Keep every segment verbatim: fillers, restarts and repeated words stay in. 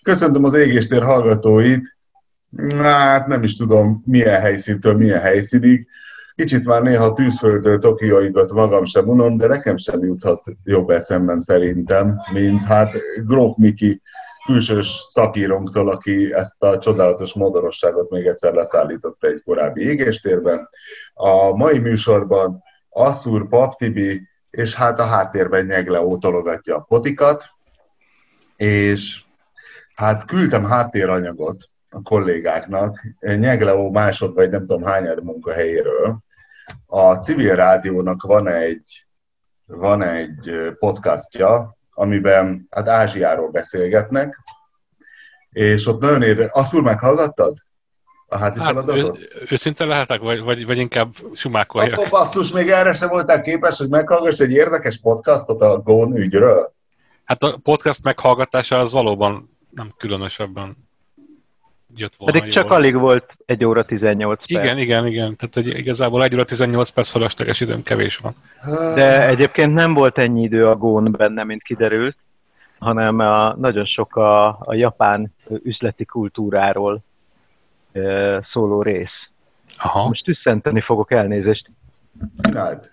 Köszöntöm az Égéstér hallgatóit. Hát nem is tudom, milyen helyszíntől milyen helyszínig. Kicsit már néha tűzföldről Tokióigat magam sem unom, de nekem sem juthat jobb eszemben szerintem, mint hát Gróf Miki külsős szakírónktól, aki ezt a csodálatos modorosságot még egyszer leszállította egy korábbi Égéstérben. A mai műsorban Asszúr, Pap Tibi, és hát a háttérben Nyegleó tologatja a potikat, és hát küldtem háttéranyagot a kollégáknak, Nyegleó másod vagy nem tudom hányad munkahelyéről. A Civil Rádiónak van egy, van egy podcastja, amiben hát Ázsiáról beszélgetnek, és ott nagyon érdekes. Asszúr, meghallgattad a házi hát, feladatot? Ő, őszinte lehetek, vagy, vagy, vagy inkább sumákoljak? Akkor basszus, még erre sem voltál képes, hogy meghallgass egy érdekes podcastot a Gón ügyről? Hát a podcast meghallgatása az valóban nem különösebben jött volna. Pedig csak jól. Alig volt egy óra tizennyolc perc. Igen, igen, igen. Tehát hogy igazából egy óra tizennyolc perc felesleges időm kevés van. De egyébként nem volt ennyi idő a Gón benne, mint kiderült, hanem a, nagyon sok a, a japán üzleti kultúráról e, szóló rész. Aha. Most tüsszenteni fogok, elnézést. Csináld.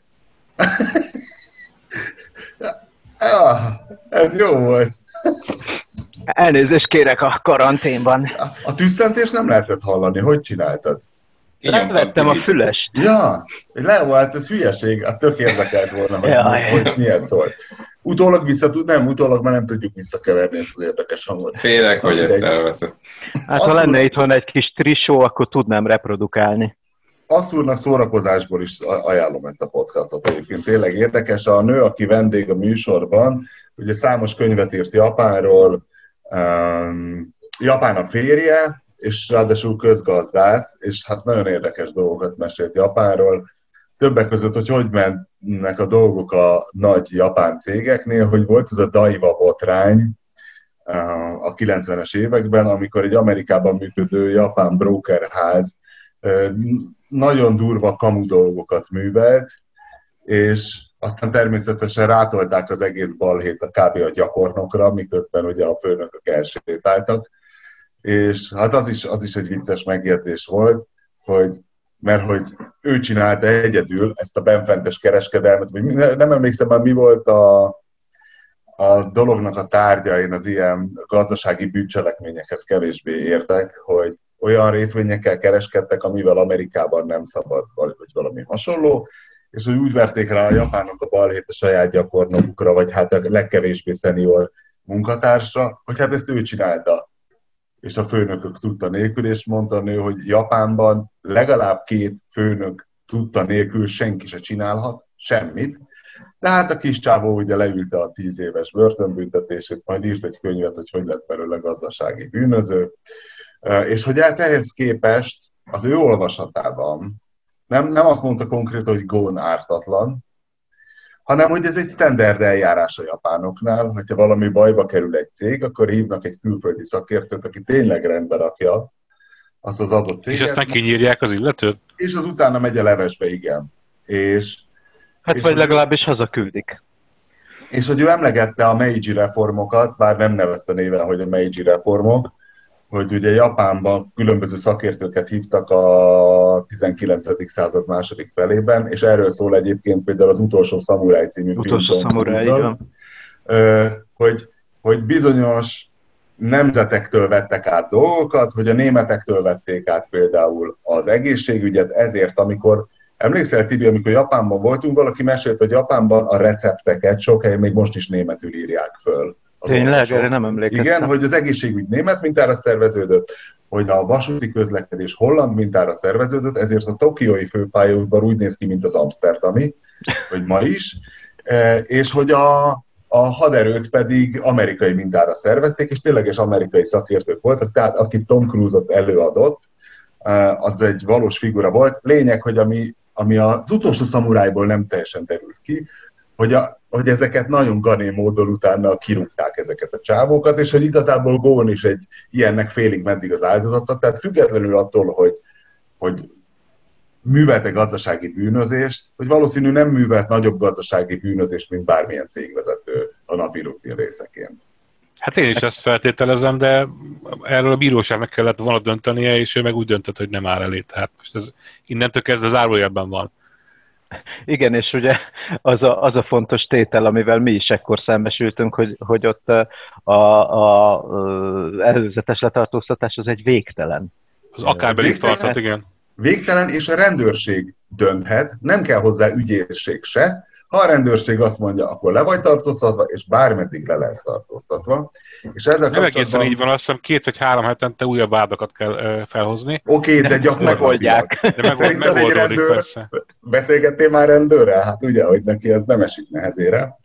Ja, ez jó volt. Elnézést kérek a karanténban. A, a tüsszentés nem lehetett hallani. Hogy csináltad? Levettem a fülest. Ja, Leo, hát ez hülyeség. Hát tök érdekelt volna, hogy, Jaj. hogy milyen szólt. Utólag vissza tud, nem, utólag már nem tudjuk visszakeverni ezt az érdekes hangot. Félek, hogy ezt elveszett. Hát ha lenne itthon egy kis trisó, akkor tudnám reprodukálni. Asszúrnak szórakozásból is ajánlom ezt a podcastot egyébként. Tényleg érdekes. A nő, aki vendég a műsorban, ugye számos könyvet írt Japánról, um, Japán a férje, és ráadásul közgazdász, és hát nagyon érdekes dolgokat mesélt Japánról. Többek között, hogy hogy mennek a dolgok a nagy japán cégeknél, hogy volt ez a Daiwa botrány a kilencvenes években, amikor egy Amerikában működő japán brokerház nagyon durva kamu dolgokat művelt, és aztán természetesen rátolták az egész balhét a kb. A gyakornokra, miközben ugye a főnökök elsétáltak. És hát az is, az is egy vicces megjegyzés volt, hogy, mert hogy ő csinálta egyedül ezt a benfentes kereskedelmet, vagy nem emlékszem már mi volt a, a dolognak a tárgya, én az ilyen gazdasági bűncselekményekhez kevésbé értek, hogy olyan részvényekkel kereskedtek, amivel Amerikában nem szabad, vagy valami hasonló, és hogy úgy verték rá a japánok a balhét a saját gyakornokukra, vagy hát a legkevésbé szenior munkatársra, hogy hát ezt ő csinálta. És a főnökök tudta nélkül, és mondta a nő, hogy Japánban legalább két főnök tudta nélkül senki se csinálhat semmit. De hát a kis csávó ugye leülte a tíz éves börtönbüntetését, majd írt egy könyvet, hogy hogy lett belőle gazdasági bűnöző. És hogy hát ehhez képest az ő olvasatában nem, nem azt mondta konkrétan, hogy Gón ártatlan, hanem hogy ez egy standard eljárás a japánoknál, hogyha valami bajba kerül egy cég, akkor hívnak egy külföldi szakértőt, aki tényleg rendbe rakja azt az adott céget. És aztán kinyírják az illetőt? És az utána megy a levesbe, igen. És, hát és vagy legalábbis hazaküldik. És hogy ő emlegette a Meiji reformokat, bár nem nevezte néven, hogy a Meiji reformok, hogy ugye Japánban különböző szakértőket hívtak a tizenkilencedik század második felében, és erről szól egyébként például az Utolsó szamuráj című film. Utolsó szamuráj, igen. Hogy, hogy bizonyos nemzetektől vettek át dolgokat, hogy a németektől vették át például az egészségügyet, ezért amikor, emlékszel Tibi, amikor Japánban voltunk, valaki mesélt, hogy Japánban a recepteket sok helyen még most is németül írják föl. Tényleg, erre nem emlékeztem. Igen, hogy az egészségügy német mintára szerveződött, hogy a vasúti közlekedés holland mintára szerveződött, ezért a tokiói főpályaudvar úgy néz ki, mint az amszterdami, hogy ma is, és hogy a, a haderőt pedig amerikai mintára szervezték, és tényleges amerikai szakértők voltak, tehát akit Tom Cruise-ot előadott, az egy valós figura volt. Lényeg, hogy ami, ami az Utolsó szamurájból nem teljesen derült ki, hogy, a, hogy ezeket nagyon gané módon utána kirúgták ezeket a csávókat, és hogy igazából Gón is egy ilyennek félig meddig az áldozata, tehát függetlenül attól, hogy, hogy művelte gazdasági bűnözést, hogy valószínű nem művelt nagyobb gazdasági bűnözést, mint bármilyen cégvezető a napi rutin részeként. Hát én is ezt feltételezem, de erről a bíróságnak kellett volna döntenie, és ő meg úgy döntött, hogy nem áll elé. Tehát most ez innentől kezdve zárójelben van. Igen, és ugye az a, az a fontos tétel, amivel mi is ekkor szembesültünk, hogy, hogy ott a, a, a előzetes letartóztatás az egy végtelen. Az akárberig tartott, igen. Végtelen, és a rendőrség dönthet, nem kell hozzá ügyészség se. Ha a rendőrség azt mondja, akkor le vagy tartóztatva, és bármeddig le lesz tartóztatva. És ezzel nem kapcsolatban... egészen így van, azt hiszem két vagy három hetente újabb vádakat kell uh, felhozni. Oké, okay, de gyakorlatilag. Megoldják. De megold, Szerinted egy rendőr... persze. Beszélgettél már rendőrrel? Hát ugye, hogy neki ez nem esik nehezére.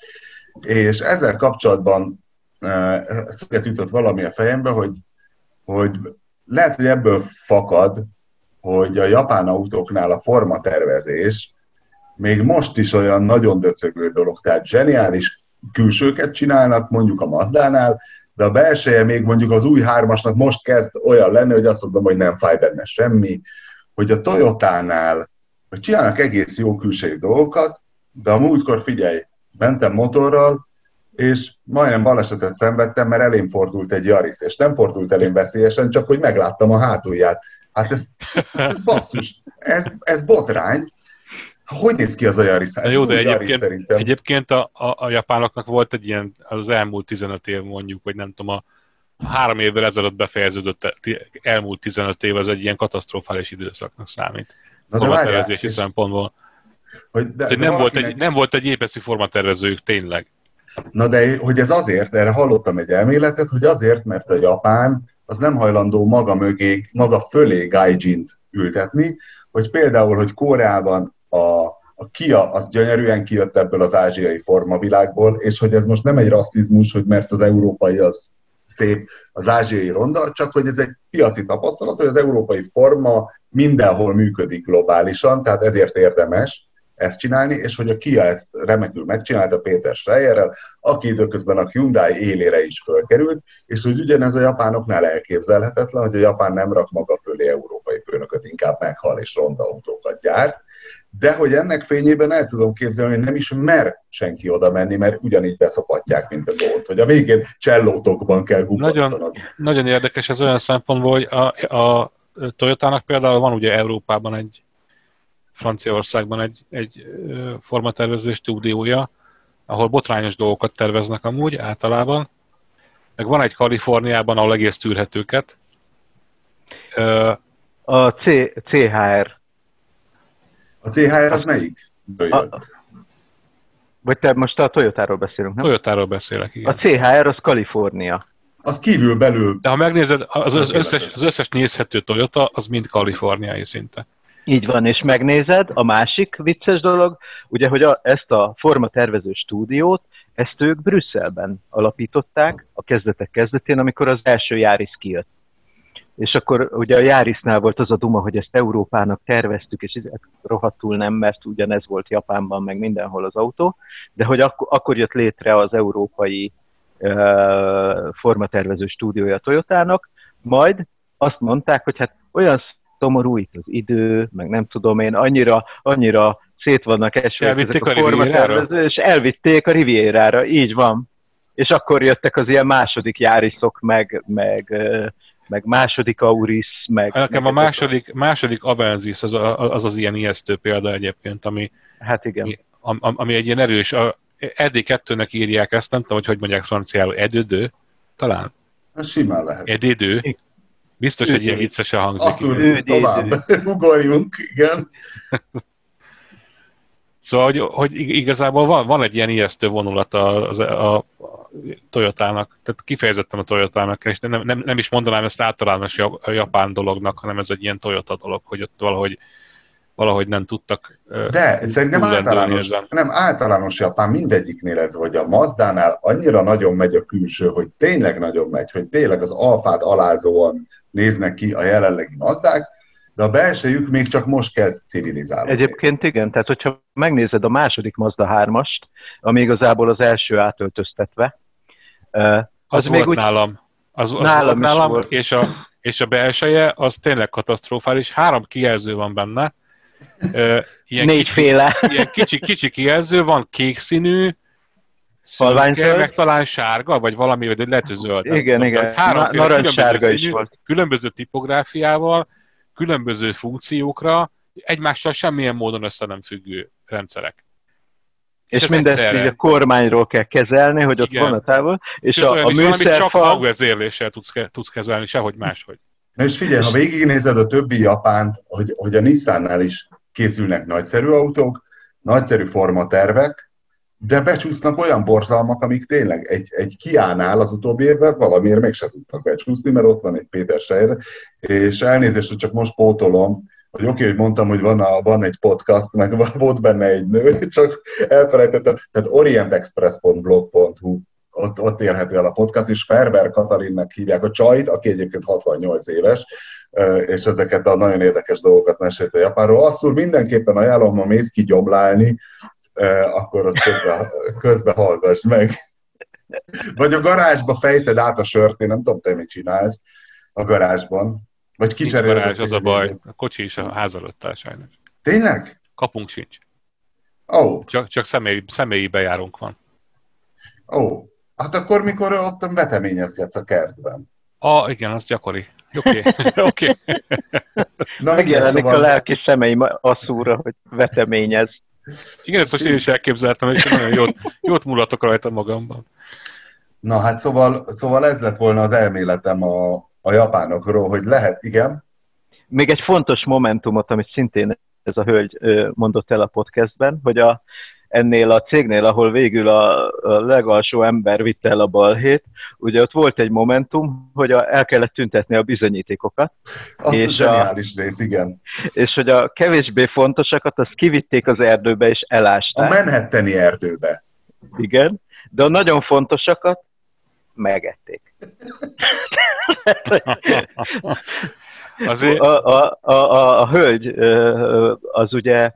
És ezzel kapcsolatban uh, szöget jutott valami a fejembe, hogy, hogy lehet, hogy ebből fakad, hogy a japán autóknál a formatervezés még most is olyan nagyon döcögő dolog, tehát zseniális külsőket csinálnak, mondjuk a Mazdánál, de a belseje még mondjuk az új hármasnak most kezd olyan lenni, hogy azt mondom, hogy nem fáj benne semmi, hogy a Toyotánál, hogy csinálnak egész jó külső dolgokat, de a múltkor figyelj, mentem motorral, és majdnem balesetet szenvedtem, mert elém fordult egy Yaris, és nem fordult elém veszélyesen, csak hogy megláttam a hátulját. Hát ez, ez basszus, ez, ez botrány. Hogy néz ki az a Yaris? Ez jó, de Yaris egyébként, egyébként a, a, a japánoknak volt egy ilyen, az elmúlt tizenöt év mondjuk, vagy nem tudom, a három évvel ezelőtt befejeződött elmúlt tizenöt év, az egy ilyen katasztrofális időszaknak számít. Formatervezési szempontból. Hogy, de, de nem, valakinek... volt egy, nem volt egy épeszi formatervezőjük, tényleg. Na de hogy ez azért, erre hallottam egy elméletet, hogy azért, mert a Japán az nem hajlandó maga mögé, maga fölé gaijint ültetni, hogy például, hogy Koreában a, a Kia az gyönyörűen kijött ebből az ázsiai formavilágból, és hogy ez most nem egy rasszizmus, hogy mert az európai az szép, az ázsiai ronda, csak hogy ez egy piaci tapasztalat, hogy az európai forma mindenhol működik globálisan, tehát ezért érdemes ezt csinálni, és hogy a Kia ezt remekül megcsinálta Péter Schreierrel, aki időközben a Hyundai élére is fölkerült, és hogy ugyanez a japánoknál elképzelhetetlen, hogy a Japán nem rak maga fölé európai főnököt, inkább meghal és ronda autókat gyárt, de hogy ennek fényében el tudom képzelni, hogy nem is mer senki oda menni, mert ugyanígy beszopatják, mint a gólt, hogy a végén csellótokban kell gugasztanod. Nagyon, nagyon érdekes ez olyan szempontból, hogy a, a Toyotának például van ugye Európában egy Franciaországban egy, egy formatervező stúdiója, ahol botrányos dolgokat terveznek amúgy általában. Meg van egy Kaliforniában, ahol egész tűrhetőket. A C, cé há er. A cé há er az melyik? A, vagy te most a Toyotáról beszélünk, nem? Toyotáról beszélek, igen. A cé há er az Kalifornia. Az kívül belül. De ha megnézed, az, az, összes, az összes nézhető Toyota, az mind kaliforniai szinte. Így van, és megnézed, a másik vicces dolog, ugye, hogy a, ezt a formatervező stúdiót, ezt ők Brüsszelben alapították a kezdetek kezdetén, amikor az első Yaris kijött. És akkor ugye a Yarisnál volt az a duma, hogy ezt Európának terveztük, és rohadtul nem, mert ugyanez volt Japánban, meg mindenhol az autó, de hogy ak- akkor jött létre az európai uh, formatervező stúdiója a Toyotának, majd azt mondták, hogy hát olyan szomorú itt az idő, meg nem tudom én, annyira, annyira szét vannak esve ezek a formatervező, és elvitték a Rivierára, így van. És akkor jöttek az ilyen második Yarisok, meg, meg, meg második Auris, meg... Nekem a második, második Avensis az, az az ilyen ijesztő példa egyébként, ami, hát igen. Ami, ami egy ilyen erős, E D kettőnek írják ezt, nem tudom, hogy hogy mondják franciául, edődő, talán? Ez simán lehet. Edődő. Biztos, hogy ilyen viccesen hangzik. Azt tovább. Ugorjunk, igen. Szóval, hogy, hogy igazából van, van egy ilyen ijesztő vonulat a, a, a Toyotának, tehát kifejezetten a Toyotának, és nem, nem, nem is mondanám ezt általános japán dolognak, hanem ez egy ilyen Toyota dolog, hogy ott valahogy, valahogy nem tudtak. De szerintem általános, nem általános Japán mindegyiknél ez, hogy a Mazdánál annyira nagyon megy a külső, hogy tényleg nagyon megy, hogy tényleg az alfát alázóan néznek ki a jelenlegi Mazdák, de a belsejük még csak most kezd civilizálni. Egyébként igen, tehát hogyha megnézed a második Mazda hármast, ami igazából az első átöltöztetve. Az, az volt úgy, nálam. Az, az nálam, volt nálam volt. És, a, és a belseje az tényleg katasztrofális. Három kijelző van benne. Ilyen Négyféle. Kicsi, ilyen kicsi, kicsi kijelző, van kék színű, szürke, meg talán sárga, vagy valami, vagy lehet, hogy zöld. Igen, nem, igen. Három Na, narancssárga is színű, volt. Különböző tipográfiával, különböző funkciókra, egymással semmilyen módon össze nem függő rendszerek. És, és mindezt így a kormányról kell kezelni, hogy ott igen. van a távol. És Sőt, a, a műszerfal... csak hangvezérléssel tudsz, tudsz kezelni, sehogy máshogy. Na és figyelj, ha végignézed a többi japánt, hogy, hogy a Nissannál is készülnek nagyszerű autók, nagyszerű formatervek, de becsúsznak olyan borzalmak, amik tényleg egy, egy Kia-nál az utóbbi évben valamiért mégsem tudtak becsúszni, mert ott van egy Péter Scheyer, és elnézést, hogy csak most pótolom, hogy oké, okay, hogy mondtam, hogy van, a, van egy podcast, meg volt benne egy nő, csak elfelejtettem, tehát orientexpress pont blog pont hu, ott, ott érhető el a podcast, és Ferber Katalinnek hívják a csajt, aki egyébként hatvannyolc éves, és ezeket a nagyon érdekes dolgokat mesélt a Japánról. Asszul mindenképpen ajánlom, ha mész ki gyomlálni, akkor ott közben, közben hallgass meg. Vagy a garázsba fejted át a sört, én nem tudom, te mit csinálsz a garázsban. Vagy kicseréled garázs, az a baj. A kocsi is a ház előtt áll sajnos. Tényleg? Kapunk sincs. Oh. Csak, csak személyi, személyi bejárunk van. Ó. Oh. Hát akkor mikor ott veteményezgetsz a kertben? Ah, igen, az gyakori. Oké. Oké. Megjelenik szóval... a lelki szemei asszúra, hogy veteményez. Igen, ezt most én is elképzeltem, és nagyon jót, jót mulatok rajta magamban. Na hát szóval, szóval ez lett volna az elméletem a, a japánokról, hogy lehet, igen. Még egy fontos momentumot, amit szintén ez a hölgy mondott el a podcastben, hogy a, ennél a cégnél, ahol végül a, a legalsó ember vitte el a balhét, ugye ott volt egy momentum, hogy a, el kellett tüntetni a bizonyítékokat. Az és a zseniális rész, igen. És hogy a kevésbé fontosakat, azt kivitték az erdőbe és elásták. A Manhattani erdőbe. Igen, de a nagyon fontosakat megették. Azért... A, a, a, a, a hölgy az ugye,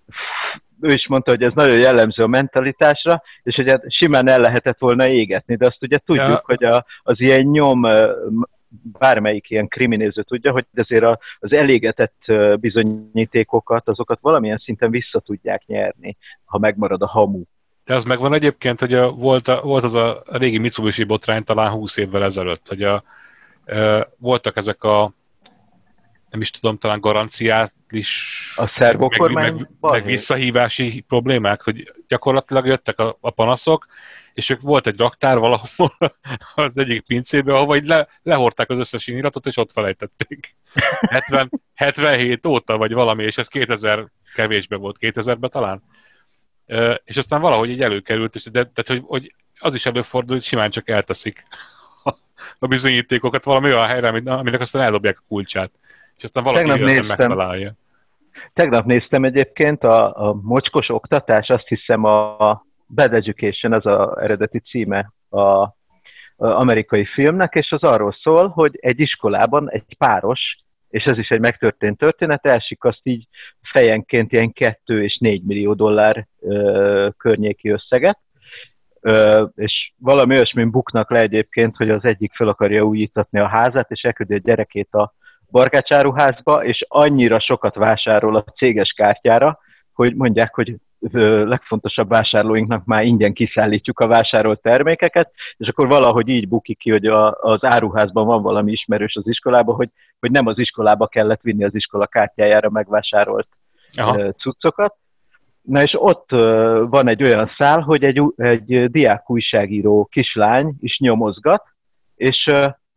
ő is mondta, hogy ez nagyon jellemző a mentalitásra, és hogy hát simán el lehetett volna égetni, de azt ugye tudjuk, ja. hogy a, az ilyen nyom, bármelyik ilyen kriminéző tudja, hogy azért az elégetett bizonyítékokat, azokat valamilyen szinten vissza tudják nyerni, ha megmarad a hamu. De az megvan egyébként, hogy a, volt, a, volt az a régi Mitsubishi botrány talán húsz évvel ezelőtt, hogy a, e, voltak ezek a, nem is tudom, talán garanciális a szervokormány meg, meg, meg visszahívási problémák, hogy gyakorlatilag jöttek a, a panaszok, és ők volt egy raktár valahol az egyik pincében, ahova így le, lehordták az összes iratot, és ott felejtették. hetven, hetvenhét óta, vagy valami, és ez kétezer kevésben volt, kétezerben talán. Uh, és aztán valahogy így előkerült, és de, de hogy, hogy az is előfordul, hogy simán csak elteszik a bizonyítékokat valami olyan helyre, aminek aztán eldobják a kulcsát. És aztán valaki megtalálja. Tegnap néztem egyébként a, a mocskos oktatás, azt hiszem a Bad Education, az az eredeti címe a, a amerikai filmnek, és az arról szól, hogy egy iskolában egy páros, és ez is egy megtörtént történet, elsikaszt így fejenként ilyen kettő és négy millió dollár ö, környéki összeget, ö, és valami olyasmin buknak le egyébként, hogy az egyik fel akarja újítatni a házát, és elküldi a gyerekét a barkácsáruházba, és annyira sokat vásárol a céges kártyára, hogy mondják, hogy legfontosabb vásárlóinknak már ingyen kiszállítjuk a vásárolt termékeket, és akkor valahogy így bukik ki, hogy a, az áruházban van valami ismerős az iskolában, hogy, hogy nem az iskolába kellett vinni az iskola kártyájára megvásárolt Aha. cuccokat. Na és ott van egy olyan szál, hogy egy, egy diák újságíró kislány is nyomozgat, és,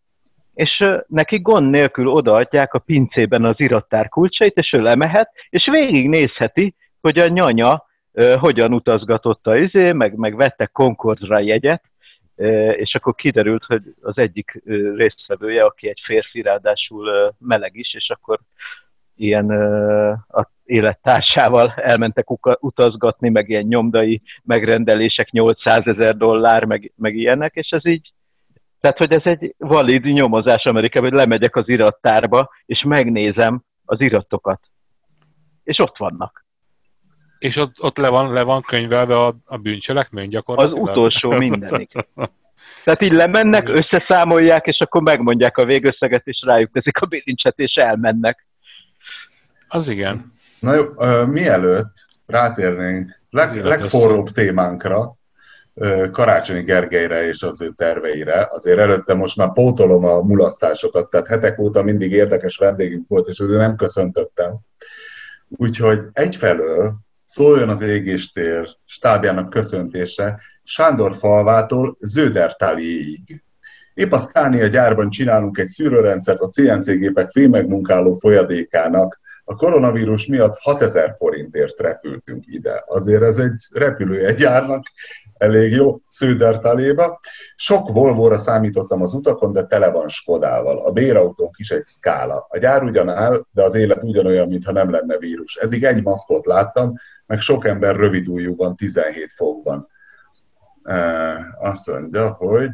és neki gond nélkül odaadják a pincében az irattár kulcsait, és ő lemehet, és végignézheti, hogy a nyanya uh, hogyan utazgatott a izé, meg, meg vettek Concordra jegyet, uh, és akkor kiderült, hogy az egyik uh, résztvevője, aki egy férfi, ráadásul uh, meleg is, és akkor ilyen uh, a élettársával elmentek utazgatni, meg ilyen nyomdai megrendelések nyolcszázezer dollár, meg, meg ilyenek, és ez így, tehát hogy ez egy valid nyomozás Amerikában, hogy lemegyek az irattárba, és megnézem az iratokat. És ott vannak. És ott, ott le, van, le van könyvelve a, a bűncselekmény gyakorlatilag? Az utolsó mindenig. Tehát így lemennek, összeszámolják, és akkor megmondják a végösszeget, és rájuk teszik a bilincset, és elmennek. Az igen. Na jó, uh, mielőtt rátérnénk leg, legforróbb témánkra, Karácsonyi Gergelyre és az ő terveire. Azért előtte most már pótolom a mulasztásokat, tehát hetek óta mindig érdekes vendégünk volt, és azért nem köszöntöttem. Úgyhogy egyfelől szóljon az égéstér stábjának köszöntése Sándorfalvától Zödertáliig. Épp a Scania gyárban csinálunk egy szűrőrendszert a cé en cé gépek fémmegmunkáló folyadékának. A koronavírus miatt hatezer forintért repültünk ide. Azért ez egy repülőjegyárnak elég jó Zödertáliba. Sok Volvóra számítottam az utakon, de tele van Skodával. A bérautónk is egy Scala. A gyár ugyan áll, de az élet ugyanolyan, mintha nem lenne vírus. Eddig egy maszkot láttam, meg sok ember rövidújúban, tizenhét fokban. Azt mondja, hogy...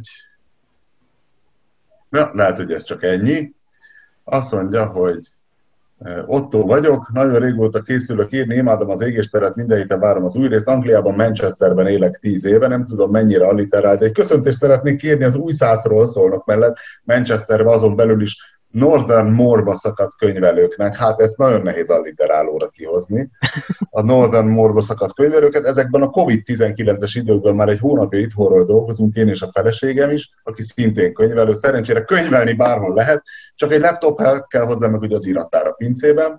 Ja, lehet, hogy ez csak ennyi. Azt mondja, hogy Otto vagyok, nagyon régóta készülök írni, imádom az égésteret, minden héten várom az új részt. Angliában, Manchesterben élek tíz éve, nem tudom mennyire alliterál, de egy köszöntést szeretnék kérni az új százról szólnak mellett. Manchesterben azon belül is Northern Moorba szakadt könyvelőknek, hát ezt nagyon nehéz alliterálóra kihozni. A Northern Moorba szakadt könyvelőket, ezekben a kovid tizenkilences időkben már egy hónapja itthonról dolgozunk, én és a feleségem is, aki szintén könyvelő. Szerencsére könyvelni bárhol lehet, csak egy laptop kell hozzá, meg ugye az irattár a pincében,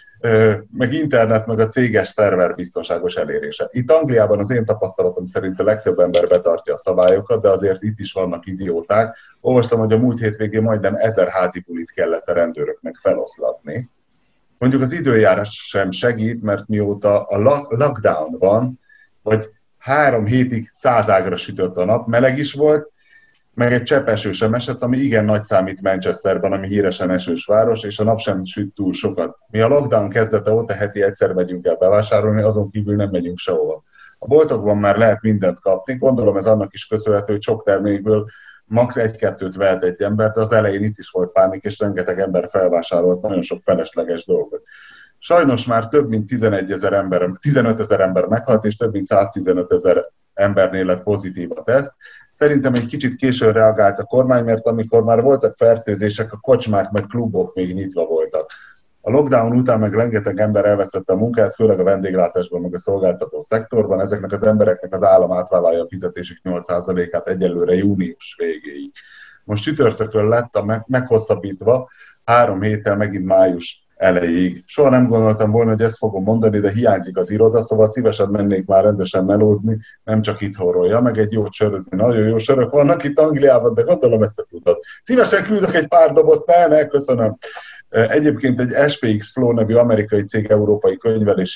meg internet, meg a céges szerver biztonságos elérése. Itt Angliában az én tapasztalatom szerint a legtöbb ember betartja a szabályokat, de azért itt is vannak idióták. Olvastam, hogy a múlt hétvégén majdnem ezer házi bulit kellett a rendőröknek feloszlatni. Mondjuk az időjárás sem segít, mert mióta a lockdown van, vagy három hétig száz ágra sütött a nap, meleg is volt, meg egy csepp eső sem esett, ami igen nagy számít Manchesterben, ami híresen esős város, és a nap sem süt túl sokat. Mi a lockdown kezdete óta heti egyszer megyünk el bevásárolni, azon kívül nem megyünk sehova. A boltokban már lehet mindent kapni, gondolom ez annak is köszönhető, hogy sok termékből max. egy-kettőt vehet egy ember, de az elején itt is volt pánik, és rengeteg ember felvásárolt nagyon sok felesleges dolgot. Sajnos már több mint tizenegy ezer ember, tizenöt ezer ember meghalt, és több mint száztizenöt ezer embernél lett pozitív a teszt. Szerintem egy kicsit későn reagált a kormány, mert amikor már voltak fertőzések, a kocsmák meg klubok még nyitva voltak. A lockdown után meg rengeteg ember elvesztette a munkát, főleg a vendéglátásban, meg a szolgáltató szektorban. Ezeknek az embereknek az állam átvállalja a fizetésük nyolc százalékát egyelőre június végéig. Most csütörtökön lett a meghosszabbítva, három héttel megint május elejéig. Soha nem gondoltam volna, hogy ezt fogom mondani, de hiányzik az iroda, szóval szívesen mennék már rendesen melózni, nem csak itthonról, ja, meg egy jót sörözni. Nagyon jó sörök vannak itt Angliában, de gondolom ezt te tudod. Szívesen küldök egy pár dobozt, ne, ne, köszönöm. Egyébként egy es pé iksz Flow nevű amerikai cég európai könyvelési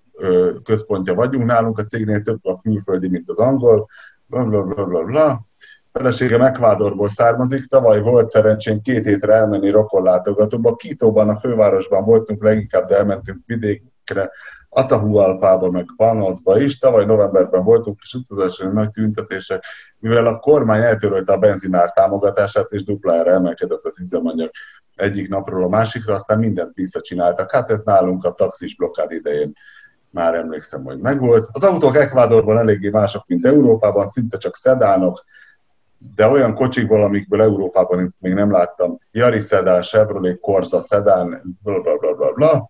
központja vagyunk nálunk, a cégnél több a külföldi, mint az angol, bla bla bla bla bla. Feleségem Ecuadorból származik, tavaly volt szerencsém két hétre elmenni rokonlátogatóba. Quítóban, a fővárosban voltunk leginkább, de elmentünk vidékre, Atahualpába, meg Panaszba is. Tavaly novemberben voltunk, és utazáson nagy tüntetések, mivel a kormány eltörölte a benzinár támogatását, és duplára emelkedett az üzemanyag egyik napról a másikra, aztán mindent visszacsináltak. Hát ez nálunk a taxis blokkád idején már emlékszem, hogy megvolt. Az autók Ecuadorban eléggé mások, mint Európában, szinte csak szedánok, de olyan kocsikból, amikből Európában még nem láttam, Yaris szedán, Chevrolet, Corsa szedán, bla bla bla bla bla.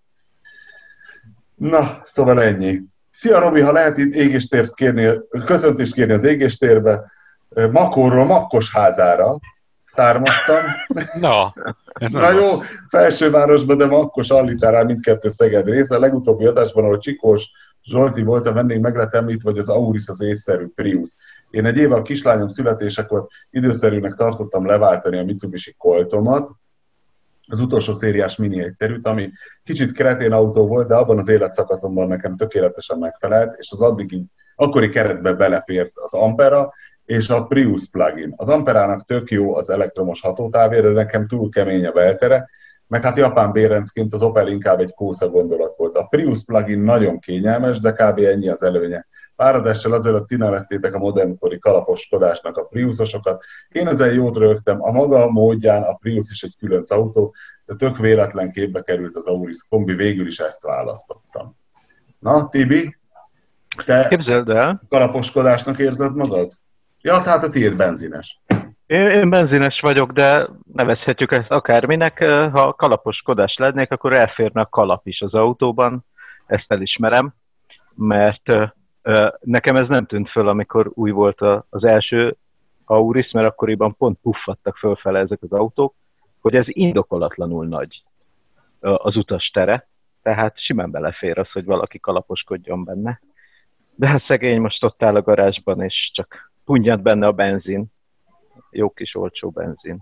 Na, szóval ennyi. Szia Robi, ha lehet itt égéstért kérni, köszöntést kérni az égéstérbe, Makorról Makkosházára származtam. Na, Na jó, felsővárosban, de Makkos alliterál mindkettő Szeged része. A legutóbbi adásban, ahol Csikós Zsolti volt a vendég, meg lett említve, hogy az Auris az észszerű Prius. Én egy éve a kislányom születésekor időszerűnek tartottam leváltani a Mitsubishi Coltomat, az utolsó szériás mini egyterűt, ami kicsit kretén autó volt, de abban az életszakaszomban nekem tökéletesen megfelelt, és az addigi, akkori keretbe belefért az Ampera és a Prius plugin. Az Amperának tök jó az elektromos hatótávja, de nekem túl kemény a beltere, meg hát japán bérencként az Opel inkább egy kósza gondolat volt. A Prius plugin nagyon kényelmes, de kb. Ennyi az előnye. Páradással azelőtt ti neveztétek a modernkori kalaposkodásnak a Priusosokat. Én ezen jót rögtem, a maga módján a Prius is egy különc autó, de tök véletlen képbe került az Auris kombi, végül is ezt választottam. Na, Tibi, te Képzeld el. kalaposkodásnak érzed magad? Ja, tehát a tiéd benzines. Én, én benzines vagyok, de nevezhetjük ezt akárminek. Ha kalaposkodás lennék, akkor elférne a kalap is az autóban. Ezt elismerem, mert Nekem ez nem tűnt föl, amikor új volt az első Auris, mert akkoriban pont puffadtak fölfele ezek az autók, hogy ez indokolatlanul nagy az utas tere, tehát simán belefér az, hogy valaki kalaposkodjon benne. De a szegény most ott áll a garázsban, és csak punnyad benne a benzin. Jó kis olcsó benzin.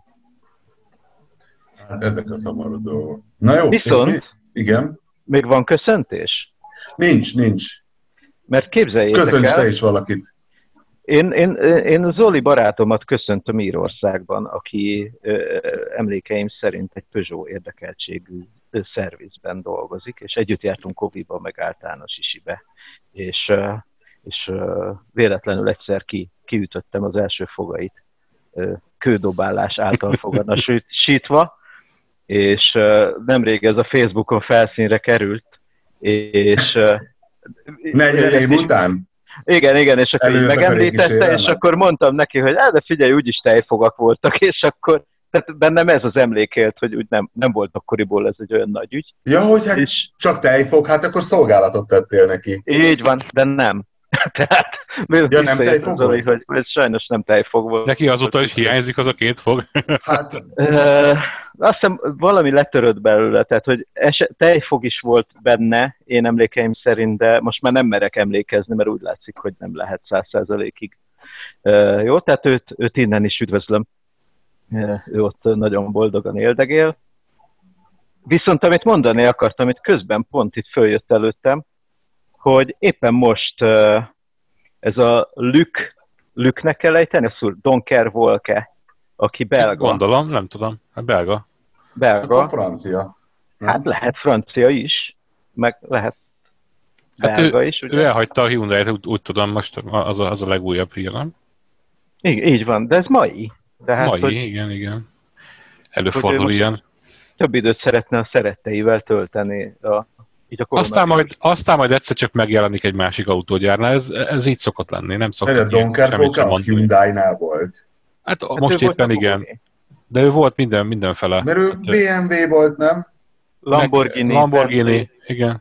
Hát ezek a szomorú dolgok. Na jó. Viszont, mi? Igen. Még van köszöntés? Nincs, nincs. Mert képzeljétek el... Köszönts te is valakit. Én, én, én Zoli barátomat köszöntöm Írországban, aki ö, emlékeim szerint egy Peugeot érdekeltségű szervizben dolgozik, és együtt jártunk Koviba, meg általános isibe. És, ö, és ö, véletlenül egyszer ki, kiütöttem az első fogait ö, kődobálás által foganasítva, és ö, nemrég ez a Facebookon felszínre került, és... Ö, negyven év után? Igen, igen, és akkor így megemlítette, és akkor mondtam neki, hogy de figyelj, úgyis tejfogak voltak, és akkor tehát bennem ez az emlékélt, hogy úgy nem, nem volt akkoriból ez egy olyan nagy ügy. Ja, hogy hát és csak tejfog, hát akkor szolgálatot tettél neki. Így van, de nem. Tehát, ja, nem tejfog Zoli, hogy ez sajnos nem tejfog volt. Neki azóta is hiányzik az a két fog. Hát... Uh, azt hiszem, valami letörött belőle, tehát, hogy eset, tejfog is volt benne, én emlékeim szerint, de most már nem merek emlékezni, mert úgy látszik, hogy nem lehet száz százalékig. Uh, jó, tehát őt, őt innen is üdvözlöm. Uh, ő ott nagyon boldogan éldegél. Viszont amit mondani akartam, amit közben pont itt följött előttem, hogy éppen most uh, ez a Lük, Lüknek kell ejteni, az Donker Volke, aki belga. Gondolom, nem tudom, hát belga. Belga. Hát francia. Nem? Hát lehet francia is, meg lehet hát belga ő, is. Ugye? Ő elhagyta a Hyundai-t, úgy, úgy tudom, most az a, az a legújabb hír, nem? Így, így van, de ez mai. De hát, mai, hogy, igen, igen. Előfordul ilyen. Több időt szeretne a szeretteivel tölteni a így a aztán, majd, aztán majd egyszer csak megjelenik egy másik autógyárnál, ez, ez így szokott lenni, nem szokott. Mert a Donker Volke a Hyundai-nál volt. Hát, hát most éppen igen. De ő volt minden, mindenfele. Mert ő hát, bé em vé volt, nem? Lamborghini. Lamborghini, igen.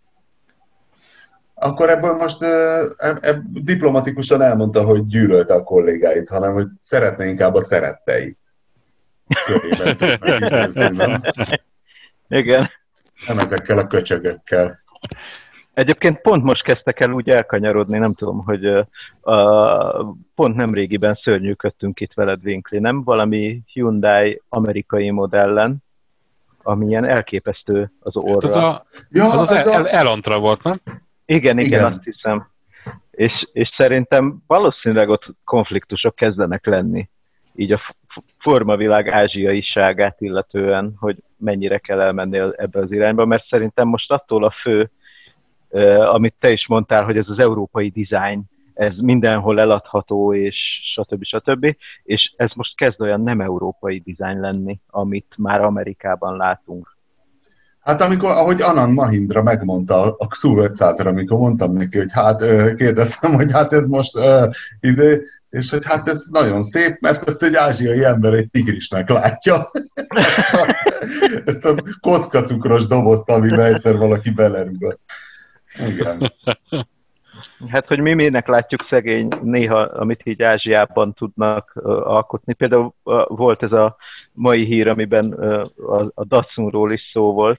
Akkor ebből most e, e, diplomatikusan elmondta, hogy gyűlölte a kollégáit, hanem hogy szeretné inkább a szerettei körében tudnak nem? Igen. Nem ezekkel a köcsögökkel. Egyébként pont most kezdtek el úgy elkanyarodni, nem tudom, hogy uh, pont nemrégiben szörnyűködtünk itt veled, Winkli, nem? Valami Hyundai amerikai modellen, ami ilyen elképesztő az orra. Hát az a, ja, az, az az El, a... Elantra volt, nem? Igen, igen, igen, azt hiszem. És, és szerintem valószínűleg ott konfliktusok kezdenek lenni, így a formavilág ázsiaiságát illetően, hogy mennyire kell elmenni ebbe az irányba, mert szerintem most attól a fő, uh, amit te is mondtál, hogy ez az európai design, ez mindenhol eladható, és stb. stb. És ez most kezd olyan nem európai design lenni, amit már Amerikában látunk. Hát amikor, ahogy Anand Mahindra megmondta a X U ötszázra, amikor mondtam neki, hogy hát kérdeztem, hogy hát ez most uh, izé, és hogy hát ez nagyon szép, mert ezt egy ázsiai ember egy tigrisnek látja. ezt, a, ezt a kockacukros dobozt, amiben egyszer valaki belerúgott. Igen. Hát, hogy mi minek látjuk szegény néha, amit így Ázsiában tudnak uh, alkotni. Például uh, volt ez a mai hír, amiben uh, a, a Datsunról is szó volt.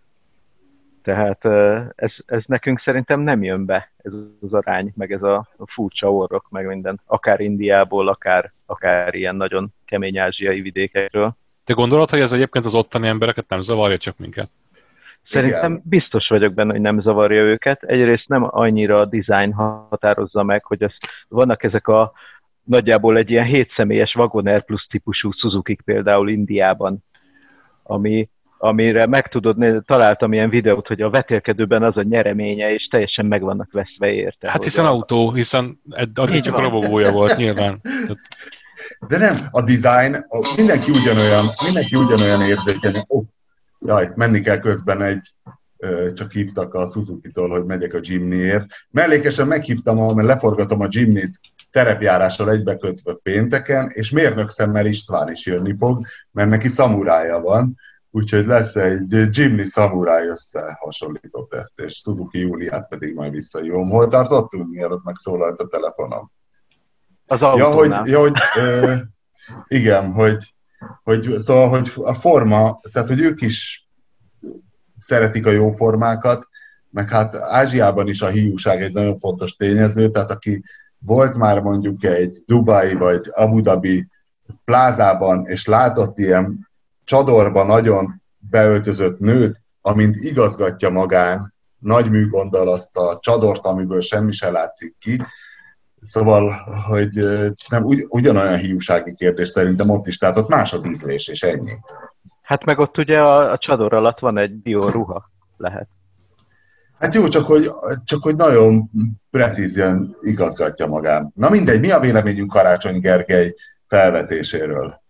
Tehát uh, ez, ez nekünk szerintem nem jön be, ez az arány, meg ez a furcsa orrok, meg minden. Akár Indiából, akár, akár ilyen nagyon kemény ázsiai vidékekről. Te gondolod, hogy ez egyébként az ottani embereket nem zavarja, csak minket? Szerintem igen. Biztos vagyok benne, hogy nem zavarja őket. Egyrészt nem annyira a design határozza meg, hogy az, vannak ezek a nagyjából egy ilyen hétszemélyes Wagoner Plus típusú Suzukik például Indiában, ami, amire meg tudod nézni, találtam ilyen videót, hogy a vetélkedőben az a nyereménye, és teljesen meg vannak veszve érte. Hát hiszen a... autó, hiszen az csak robogója volt nyilván. De nem, a design, a, mindenki ugyanolyan, mindenki ugyanolyan érzékeny. Oh. Jaj, menni kell közben egy, csak hívtak a Suzuki-tól, hogy megyek a Jimny-ért. Mellékesen meghívtam, mert leforgatom a Jimnyt terepjárással egybekötve pénteken, és mérnök szemmel István is jönni fog, mert neki szamurája van, úgyhogy lesz egy Jimny Samurai összehasonlító teszt, és Suzuki Júliát pedig majd visszahívom. Hol tartottunk, mielőtt megszólalt a telefonom? Az ja, hogy, autónál. ja, hogy ö, igen, hogy, hogy, szóval, hogy a forma, tehát, hogy ők is szeretik a jó formákat, meg hát Ázsiában is a hiúság egy nagyon fontos tényező, tehát aki volt már mondjuk egy Dubai vagy Abu Dhabi plázában, és látott ilyen csadorba nagyon beöltözött nőt, amint igazgatja magán nagy műgonddal azt a csadort, amiből semmi se látszik ki. Szóval, hogy nem, ugy, ugyanolyan hiúsági kérdés szerintem ott is, tehát ott más az ízlés, és ennyi. Hát meg ott ugye a, a csador alatt van egy bioruha, lehet. Hát jó, csak hogy, csak hogy nagyon precízen igazgatja magán. Na mindegy, mi a véleményünk Karácsony Gergely felvetéséről?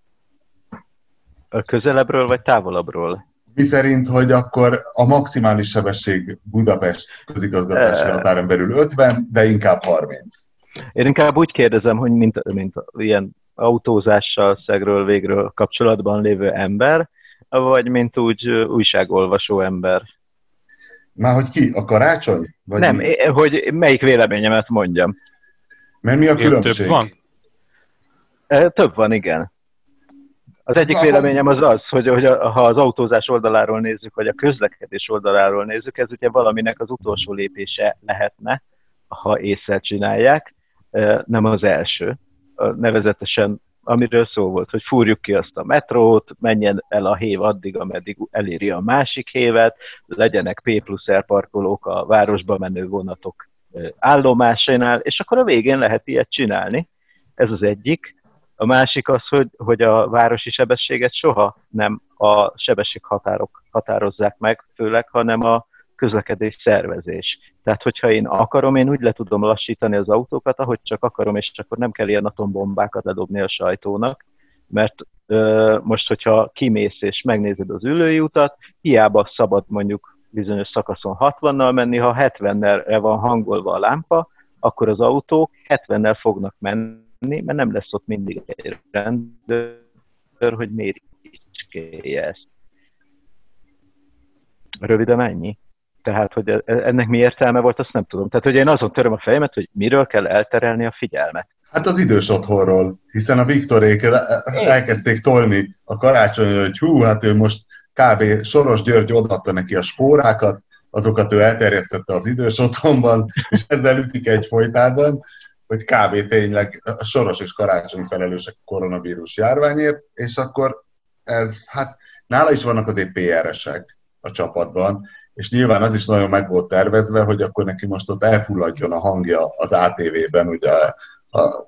Közelebbről vagy távolabbról? Mi szerint, hogy akkor a maximális sebesség Budapest közigazgatási határon belül ötven, de inkább harminc. Én inkább úgy kérdezem, hogy mint, mint ilyen autózással, szegről, végről kapcsolatban lévő ember, vagy mint úgy újságolvasó ember. Már hogy ki? A Karácsony? Vagy nem, mi? hogy melyik véleményemet mondjam. Mert mi a különbség? Több van? Több van, igen. Az egyik Na, véleményem az az, hogy, hogy a, ha az autózás oldaláról nézzük, vagy a közlekedés oldaláról nézzük, ez ugye valaminek az utolsó lépése lehetne, ha észre csinálják, nem az első. Nevezetesen, amiről szó volt, hogy fúrjuk ki azt a metrót, menjen el a hév addig, ameddig eléri a másik hévet, legyenek P plusz R parkolók a városba menő vonatok állomásainál, és akkor a végén lehet ilyet csinálni. Ez az egyik. A másik az, hogy, hogy a városi sebességet soha nem a sebességhatárok határozzák meg, főleg, hanem a közlekedés szervezés. Tehát, hogyha én akarom, én úgy le tudom lassítani az autókat, ahogy csak akarom, és akkor nem kell ilyen atombombákat ledobni a sajtónak, mert ö, most, hogyha kimész és megnézed az ülői utat, hiába szabad mondjuk bizonyos szakaszon hatvannal menni, ha hetvennel van hangolva a lámpa, akkor az autók hetvennel fognak menni, mert nem lesz ott mindig egy rendőr, hogy mérítséje ezt. Röviden ennyi. Tehát, hogy ennek mi értelme volt, azt nem tudom. Tehát, hogy én azon töröm a fejemet, hogy miről kell elterelni a figyelmet. Hát az idős otthonról, hiszen a Viktorék elkezdték tolni a Karácsonyra, hogy hú, hát ő most kb. Soros György odaadta neki a spórákat, azokat ő elterjesztette az idős otthonban, és ezzel ütik egyfolytában, hogy kb. Tényleg a Soros és Karácsony felelősek a koronavírus járványért, és akkor ez, hát nála is vannak azért pé er-esek a csapatban, és nyilván az is nagyon meg volt tervezve, hogy akkor neki most ott elfulladjon a hangja az á té vében, ugye a,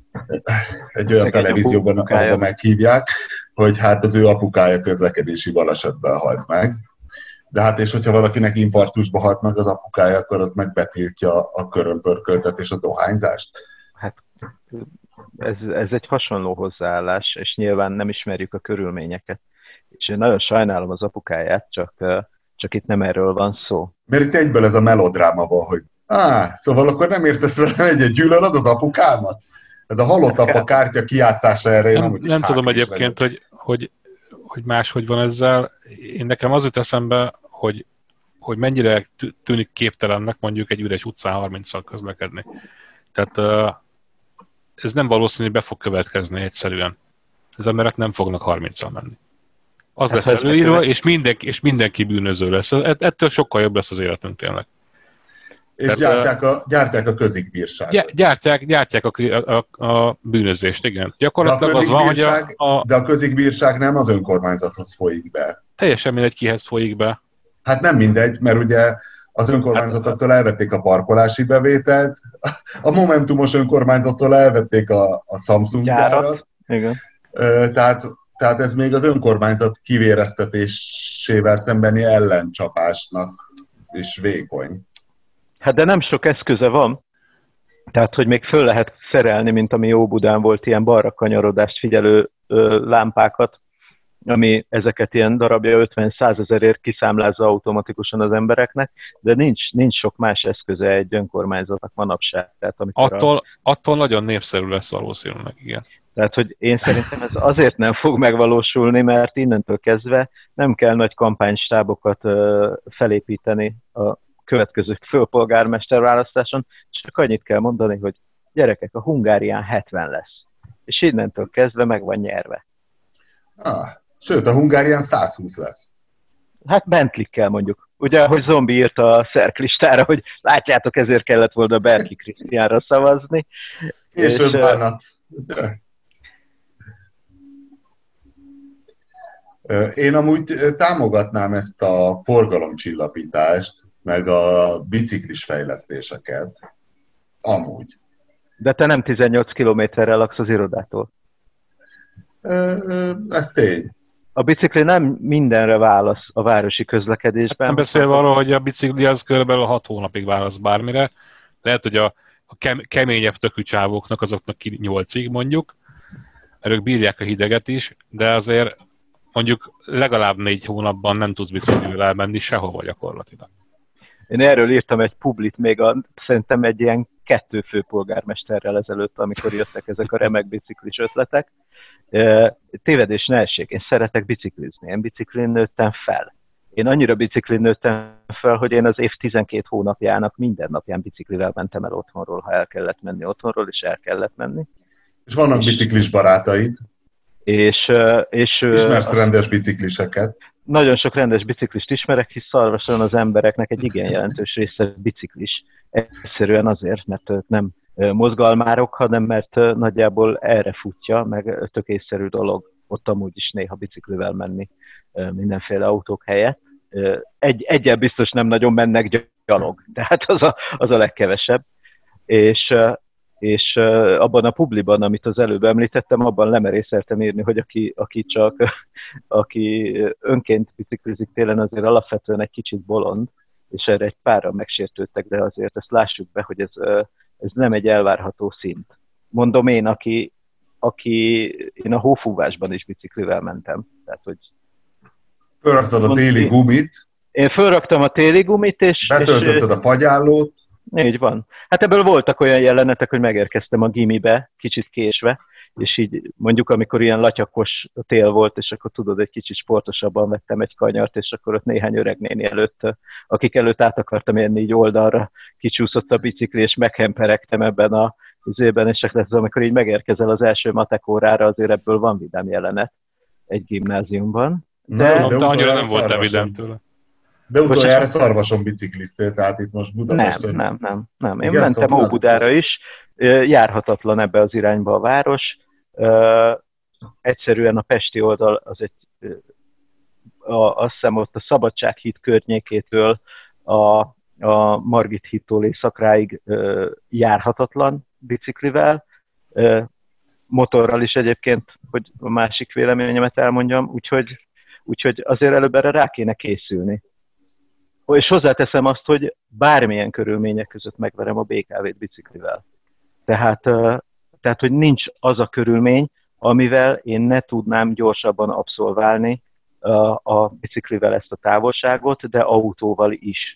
egy olyan televízióban, ahol meghívják, hogy hát az ő apukája közlekedési balesetben halt meg. De hát és hogyha valakinek infarktusba halt meg az apukája, akkor az megbetiltja a körömpörköltet és a dohányzást. Hát ez, ez egy hasonló hozzáállás, és nyilván nem ismerjük a körülményeket. És én nagyon sajnálom az apukáját, csak, csak itt nem erről van szó. Mert itt egyből ez a melodráma van, hogy á, szóval akkor nem értesz velem egyet, gyűlölöd az apukámat? Ez a halott apa kártya kijátszása erre én nem, nem tudom egyébként, hogy, hogy, hogy máshogy van ezzel. Én nekem az jut eszembe, hogy, hogy mennyire tűnik képtelennek mondjuk egy üres utcán harminccal közlekedni. Tehát ez nem valószínű, hogy be fog következni egyszerűen. Az emberek nem fognak harminccal menni. Az hát lesz előírva, és mindenki, és mindenki bűnöző lesz. Ettől sokkal jobb lesz az életünk tényleg. És Tehát, gyártják, a, gyártják a közikbírságot. Gyártják, gyártják a, a, a bűnözést, igen. Gyakorlatilag az van, hogy a, a... De a közikbírság nem az önkormányzathoz folyik be. Teljesen mindegy, kihez folyik be. Hát nem mindegy, mert ugye az önkormányzatoktól elvették a parkolási bevételt, a Momentumos önkormányzattól elvették a, a Samsung gyárat. Igen. Tehát, tehát ez még az önkormányzat kivéreztetésével szembeni ellencsapásnak is vékony. Hát de nem sok eszköze van, tehát hogy még föl lehet szerelni, mint ami Óbudán volt, ilyen balra kanyarodást figyelő ö, lámpákat, ami ezeket ilyen darabja ötven-százezerért kiszámlázza automatikusan az embereknek, de nincs, nincs sok más eszköze egy önkormányzatnak manapság. Tehát attól, a... attól nagyon népszerű lesz valószínűleg, igen. Tehát, hogy én szerintem ez azért nem fog megvalósulni, mert innentől kezdve nem kell nagy kampánystábokat felépíteni a következő főpolgármester választáson, csak annyit kell mondani, hogy gyerekek, a Hungárián hetven lesz. És innentől kezdve meg van nyerve. Ah, sőt, a Hungárián száz húsz lesz. Hát Bentley-kkel mondjuk. Ugye, ahogy Zombi írta a szerklistára, hogy látjátok, ezért kellett volna Berki Krisztiánra szavazni. Később bánat. Én amúgy támogatnám ezt a forgalomcsillapítást, meg a biciklis fejlesztéseket. Amúgy. De te nem tizennyolc kilométerrel laksz az irodától. Ez tény. A bicikli nem mindenre válasz a városi közlekedésben. Nem beszélve arról, hogy a bicikli az körülbelül hat hónapig válasz bármire. Lehet, hogy a, a kem, keményebb tökű csávóknak, azoknak nyolcig mondjuk, mert ők bírják a hideget is, de azért mondjuk legalább négy hónapban nem tudsz biciklivel elmenni sehova gyakorlatilag. Én erről írtam egy publit még a, szerintem egy ilyen kettő főpolgármesterrel ezelőtt, amikor jöttek ezek a remek biciklis ötletek. Tévedés ne essék, én szeretek biciklizni, én biciklin nőttem fel. Én annyira biciklin nőttem fel, hogy én az év tizenkét hónapjának minden napján biciklivel mentem el otthonról, ha el kellett menni otthonról, és el kellett menni. És vannak és, biciklis barátaid? És, és, Ismersz rendes bicikliseket? Nagyon sok rendes biciklist ismerek, hisz Szarvason az embereknek egy igen jelentős része biciklis. Egyszerűen azért, mert nem mozgalmárok, hanem mert nagyjából erre futja, meg tök észszerű dolog ott amúgy is néha biciklivel menni mindenféle autók helyett. Egy, egyel biztos nem nagyon mennek gyalog, tehát az a, az a legkevesebb. És, és abban a publiban, amit az előbb említettem, abban lemerészeltem írni, hogy aki, aki csak aki önként biciklizik télen, azért alapvetően egy kicsit bolond, és erre egy párra megsértődtek, de azért ezt lássuk be, hogy ez, ez nem egy elvárható szint. Mondom én, aki, aki én a hófúvásban is biciklivel mentem. Tehát, hogy fölraktad a téli gumit. Én fölraktam a téli gumit, és... Betöltötted és, a fagyállót. Így van. Hát ebből voltak olyan jelenetek, hogy megérkeztem a gimibe, kicsit késve, és így mondjuk, amikor ilyen latyakos tél volt, és akkor tudod, egy kicsit sportosabban vettem egy kanyart, és akkor ott néhány öreg néni előtt, akik előtt át akartam érni így oldalra, kicsúszott a bicikli, és meghemperegtem ebben a üzében, és ez, amikor így megérkezel az első matek órára, azért ebből van vidám jelenet egy gimnáziumban. De, de, de annyira nem volt vidám tőle. De utoljára Szarvason bicikliztél, tehát itt most Budapesten... Nem, nem, nem. nem. Én igen, mentem szóval Óbudára is, járhatatlan ebbe az irányba a város. Uh, egyszerűen a pesti oldal az egy, uh, a, azt hiszem ott a Szabadsághíd környékétől a, a Margit hídtól északráig uh, járhatatlan biciklivel, uh, motorral is egyébként, hogy a másik véleményemet elmondjam, úgyhogy, úgyhogy azért előbb erre rá kéne készülni. És hozzáteszem azt, hogy bármilyen körülmények között megverem a bé ká vét biciklivel. Tehát, tehát, hogy nincs az a körülmény, amivel én ne tudnám gyorsabban abszolválni a biciklivel ezt a távolságot, de autóval is.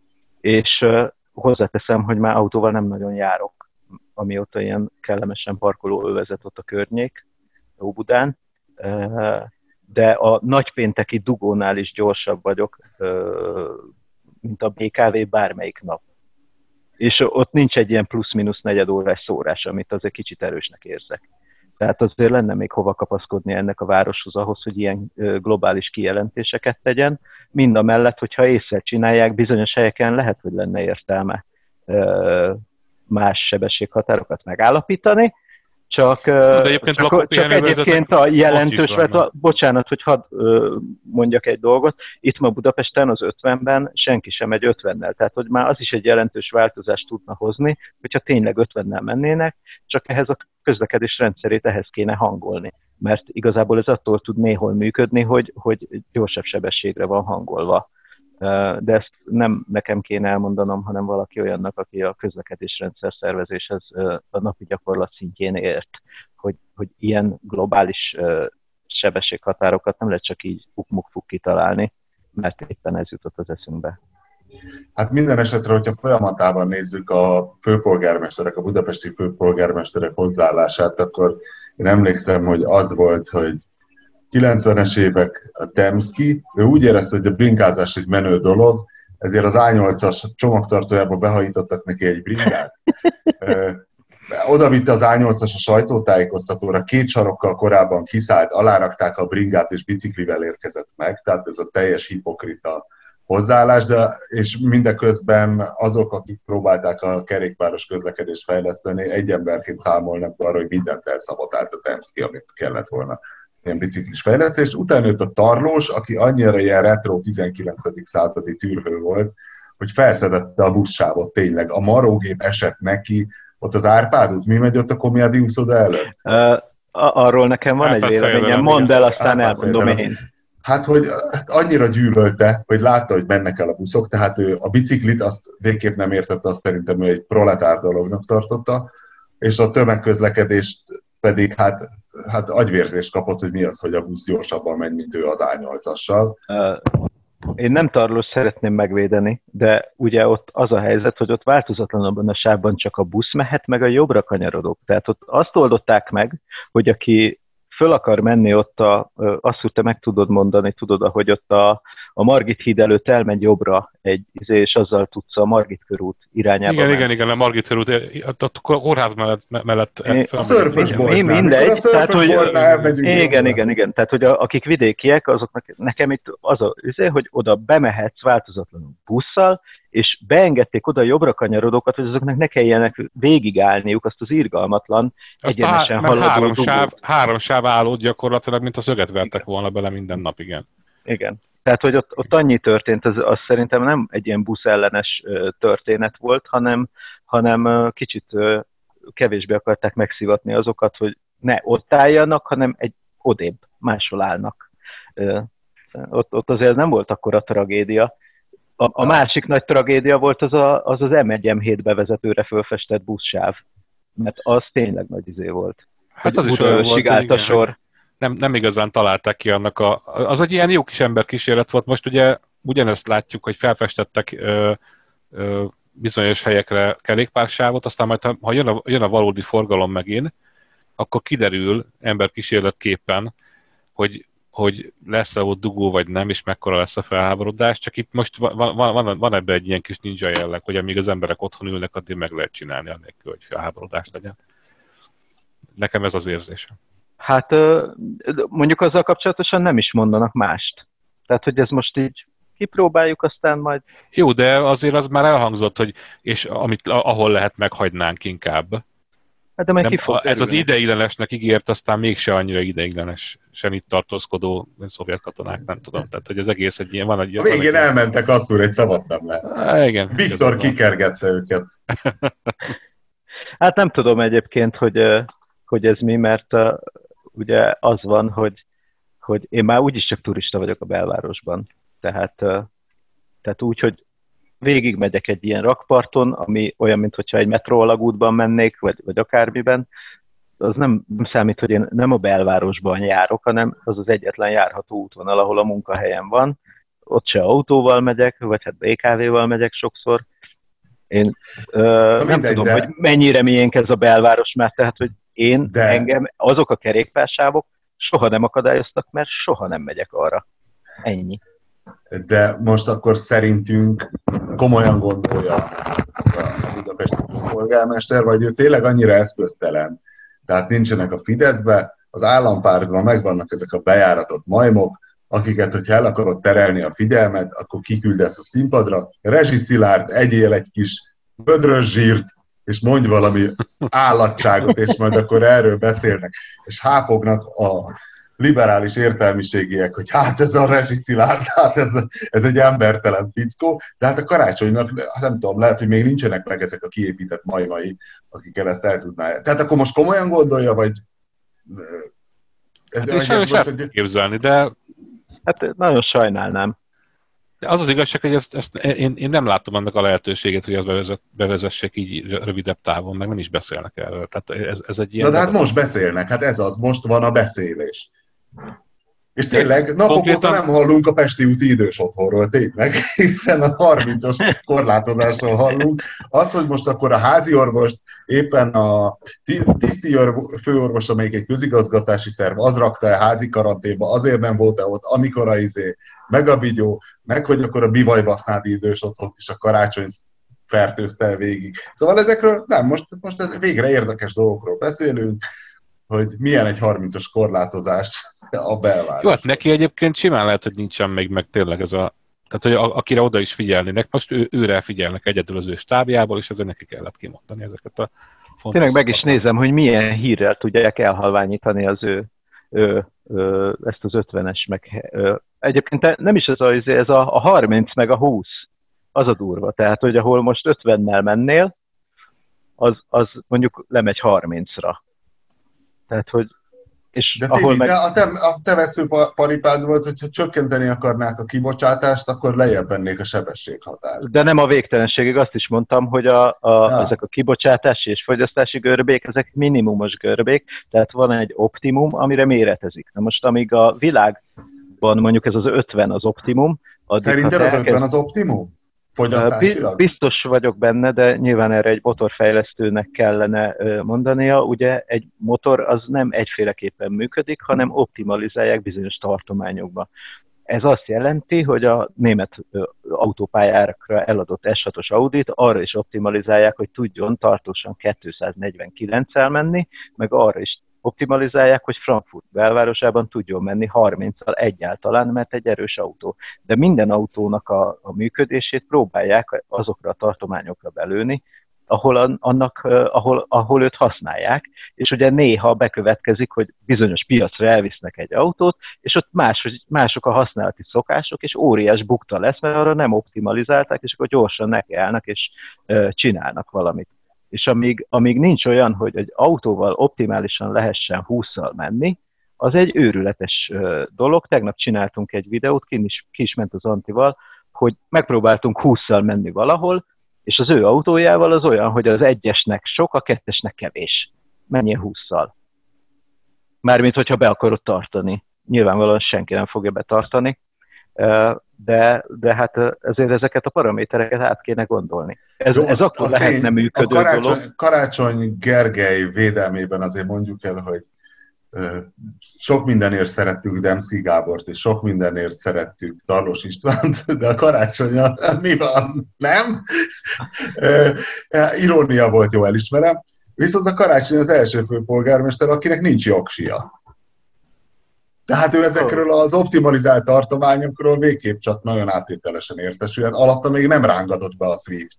És hozzáteszem, hogy már autóval nem nagyon járok, amióta ilyen kellemesen parkoló övezet ott a környék, Óbudán. De a nagypénteki dugónál is gyorsabb vagyok, mint a bé ká vé bármelyik nap. És ott nincs egy ilyen plusz-minusz negyed órás szórás, amit azért kicsit erősnek érzek. Tehát azért lenne még hova kapaszkodni ennek a városhoz ahhoz, hogy ilyen globális kijelentéseket tegyen. Mind a mellett, hogyha észre csinálják, bizonyos helyeken lehet, hogy lenne értelme más sebességhatárokat megállapítani, Csak, egyébként, csak, csak egyébként a jelentős, mert a, bocsánat, hogy hadd mondjak egy dolgot, itt ma Budapesten az ötvenben senki sem megy ötvennel, tehát hogy már az is egy jelentős változást tudna hozni, hogyha tényleg ötvennel mennének, csak ehhez a közlekedés rendszerét ehhez kéne hangolni, mert igazából ez attól tud néhol működni, hogy, hogy gyorsabb sebességre van hangolva. De ezt nem nekem kéne elmondanom, hanem valaki olyannak, aki a közlekedésrendszer szervezéshez a napi gyakorlat szintjén ért, hogy, hogy ilyen globális sebességhatárokat nem lehet csak így ukmuk-fuk kitalálni, mert éppen ez jutott az eszünkbe. Hát minden esetre, hogyha folyamatában nézzük a főpolgármesterek, a budapesti főpolgármesterek hozzáállását, akkor Én emlékszem, hogy az volt, hogy kilencvenes évek a Temszki, ő úgy érezte, hogy a bringázás egy menő dolog, ezért az á nyolcas csomagtartójába behajítottak neki egy bringát. Oda vitte az á nyolcas a sajtótájékoztatóra, két sarokkal korábban kiszállt, alárakták a bringát, és biciklivel érkezett meg, tehát ez a teljes hipokrita hozzáállás, de és mindeközben azok, akik próbálták a kerékpáros közlekedést fejleszteni, egy emberként számolnak arra, hogy mindent elszabotált a Temszki, amit kellett volna ilyen biciklis fejlesztés. Utána jött a Tarlós, aki annyira ilyen retro tizenkilencedik századi tűrhő volt, hogy felszedette a buszsávot tényleg. A marógép esett neki, ott az Árpád út, mi megy ott a Komjádium szoda előtt? Uh, arról nekem van Árpád egy véleményem, mondd el, aztán Árpád elmondom fejlelem. Én. Hát, hogy hát annyira gyűlölte, hogy látta, hogy mennek el a buszok, tehát ő a biciklit azt végképp nem értette, azt szerintem, hogy egy proletár dolognak tartotta, és a tömegközlekedést pedig hát, hát agyvérzést kapott, hogy mi az, hogy a busz gyorsabban megy, mint ő az á nyolcassal. Uh, én nem Tarlós szeretném megvédeni, de ugye ott az a helyzet, hogy ott változatlanabban a sávban csak a busz mehet, meg a jobbra kanyarodok. Tehát ott azt oldották meg, hogy aki föl akar menni ott, a, azt, hogy te meg tudod mondani, tudod, ahogy ott a, a Margit híd előtt elmegy jobbra egy, és azzal tudsz a Margit körút irányába Igen, menni. igen, igen, a Margit körút, a kórház mellett. mellett a szörfös boltnál. Mindegy, tehát, hogy igen, igen, igen, tehát, hogy a, akik vidékiek, azoknak nekem itt az a üzé, hogy oda bemehetsz változatlanul busszal, és beengedték oda jobbra kanyarodókat, hogy azoknak ne kelljenek végigállniuk azt az irgalmatlan, azt egyenesen há- haladó három sáv, dugót. három sáv állót gyakorlatilag, mint a szöget vertek volna bele minden nap, igen. Igen. Tehát, hogy ott, ott annyi történt, az, az szerintem nem egy ilyen buszellenes történet volt, hanem, hanem kicsit kevésbé akarták megszivatni azokat, hogy ne ott álljanak, hanem egy odébb, máshol állnak. Ott, ott azért nem volt akkora tragédia. A, a másik nagy tragédia volt az a, az, az em egy em hét bevezetőre fölfestett buszsáv, mert az tényleg nagy izé volt. Hát az is olyan volt, állt a sor. Nem, nem igazán találták ki annak a... Az egy ilyen jó kis ember kísérlet volt. Most ugye ugyanezt látjuk, hogy felfestettek ö, ö, bizonyos helyekre kerékpársávot, aztán majd, ha, ha jön, a, jön a valódi forgalom megint, akkor kiderül emberkísérletképpen, hogy hogy lesz-e ott dugó, vagy nem, és mekkora lesz a felháborodás. Csak itt most van, van, van, van ebben egy ilyen kis ninja jelleg, hogy amíg az emberek otthon ülnek, addig meg lehet csinálni, annélkül, hogy felháborodás legyen. Nekem ez az érzésem. Hát mondjuk azzal kapcsolatosan nem is mondanak mást. Tehát, hogy ez most így kipróbáljuk, aztán majd... Jó, de azért az már elhangzott, hogy és amit, ahol lehet, meghagynánk inkább. Hát de nem, a, ez az ideiglenesnek ígért, aztán mégse annyira ideiglenes, sem itt tartózkodó szovjet katonák, nem tudom. Tehát, hogy az egész egy ilyen... Van egy, a végén van egy elmentek, azt úr, egy szavat nem lett. Há, igen. Viktor kikergette őket. Hát nem tudom egyébként, hogy, hogy ez mi, mert uh, ugye az van, hogy, hogy én már úgyis csak turista vagyok a belvárosban. Tehát, uh, tehát úgy, hogy végig megyek egy ilyen rakparton, ami olyan, mintha egy metróalagútban mennék, vagy, vagy akármiben, az nem, nem számít, hogy én nem a belvárosban járok, hanem az az egyetlen járható útvonal, ahol a munkahelyem van. Ott se autóval megyek, vagy hát bé ká véval megyek sokszor. Én ö, nem mindegy, tudom, de... hogy mennyire miénk ez a belváros, mert tehát, hogy én, de... engem, azok a kerékpársávok soha nem akadályoztak, mert soha nem megyek arra. Ennyi. De most akkor szerintünk komolyan gondolja a budapesti polgármester, vagy ő tényleg annyira eszköztelen. Tehát nincsenek a Fideszbe, az állampártban megvannak ezek a bejáratott majmok, akiket, hogyha el akarod terelni a figyelmet, akkor kiküldesz a színpadra. Rezsi Szilárd, egyél egy kis vödrös zsírt, és mondj valami állatságot, és majd akkor erről beszélnek. És hápognak a liberális értelmiségiek, hogy hát ez a Rezsi Szilárd, hát ez, ez egy embertelen fickó, de hát a Karácsonynak, nem tudom, lehet, hogy még nincsenek meg ezek a kiépített majmai, akikkel ezt el tudná. Tehát akkor most komolyan gondolja, vagy... Ez hát én sajnos el hogy... képzelni, de... Hát nagyon sajnálnám. De az az igazság, hogy ezt, ezt én, én nem látom annak a lehetőséget, hogy azt bevezet, bevezessék így rövidebb távon, meg nem is beszélnek erről. Tehát ez, ez egy ilyen... Na de hát most beszélnek, hát ez az, most van a beszélés. És tényleg napok konkrétan... óta nem hallunk a Pesti úti idős otthonról, tényleg, hiszen a harmincas korlátozásról hallunk. Az, hogy most akkor a házi orvost éppen a tiszti főorvos, amelyik egy közigazgatási szerv, az rakta el házi karanténba, azért nem volt-e ott, amikor a izé, meg a vigyó, meg hogy akkor a Bivajbasznádi idős otthont is a karácsony fertőzte el végig. Szóval ezekről nem, most, most ez végre érdekes dolgokról beszélünk, hogy milyen egy harmincas korlátozás a belváros. Jó, hát neki egyébként simán lehet, hogy nincsen még meg tényleg ez a... Tehát, hogy a, akire oda is figyelnének, most ő, őre figyelnek egyedül az ő stábjából, és ezért neki kellett kimondani ezeket a fontos... Tényleg meg is nézem, hogy milyen hírrel tudják elhalványítani az ő, ő, ő ezt az ötvenes, meg... Ő. Egyébként nem is ez a, ez a, a harminc meg a húsz, az a durva. Tehát, hogy ahol most ötvennel mennél, az, az mondjuk lemegy harmincra. Tehát, hogy... És de ahol Tibi, meg... de a te, a te veszőparipád volt, hogyha csökkenteni akarnák a kibocsátást, akkor lejjebb vennék a sebességhatárt. De nem a végtelenségig, azt is mondtam, hogy a, a, ja. ezek a kibocsátási és fogyasztási görbék, ezek minimumos görbék, tehát van egy optimum, amire méretezik. Na most, amíg a világban mondjuk ez az ötven az optimum... Szerinted az ötven az optimum? Fogyasztásilag? Biztos vagyok benne, de nyilván erre egy motorfejlesztőnek kellene mondania. Ugye egy motor az nem egyféleképpen működik, hanem optimalizálják bizonyos tartományokba. Ez azt jelenti, hogy a német autópályákra eladott es hatos Audit arra is optimalizálják, hogy tudjon tartósan kétszáznegyvenkilenccel menni, meg arra is optimalizálják, hogy Frankfurt belvárosában tudjon menni harminccal egyáltalán, mert egy erős autó. De minden autónak a, a működését próbálják azokra a tartományokra belőni, ahol, annak, ahol, ahol őt használják, és ugye néha bekövetkezik, hogy bizonyos piacra elvisznek egy autót, és ott más, mások a használati szokások, és óriás bukta lesz, mert arra nem optimalizálták, és akkor gyorsan nekiállnak, és uh, csinálnak valamit. És amíg, amíg nincs olyan, hogy egy autóval optimálisan lehessen hússzal menni, az egy őrületes uh, dolog. Tegnap csináltunk egy videót, ki is, ki is ment az Antival, hogy megpróbáltunk hússzal menni valahol, és az ő autójával az olyan, hogy az egyesnek sok, a kettesnek kevés. Menjél hússzal. Mármint, hogyha be akarod tartani. Nyilvánvalóan senki nem fogja betartani, de, de hát ezért ezeket a paramétereket át kéne gondolni. Ez, Jó, ez azt, akkor azt lehetne én, működő a karácsony, dolog. Karácsony Gergely védelmében azért mondjuk el, hogy sok mindenért szerettük Demszky Gábort, és sok mindenért szerettük Tarlós Istvánt, de a karácsonyon mi van? Nem? Irónia volt, jó, elismerem. Viszont a Karácsony az első főpolgármester, akinek nincs jogsia. Tehát ő ezekről az optimalizált tartományokról végképp csak nagyon áttételesen értesül. Alatta még nem rángatott be a Swift.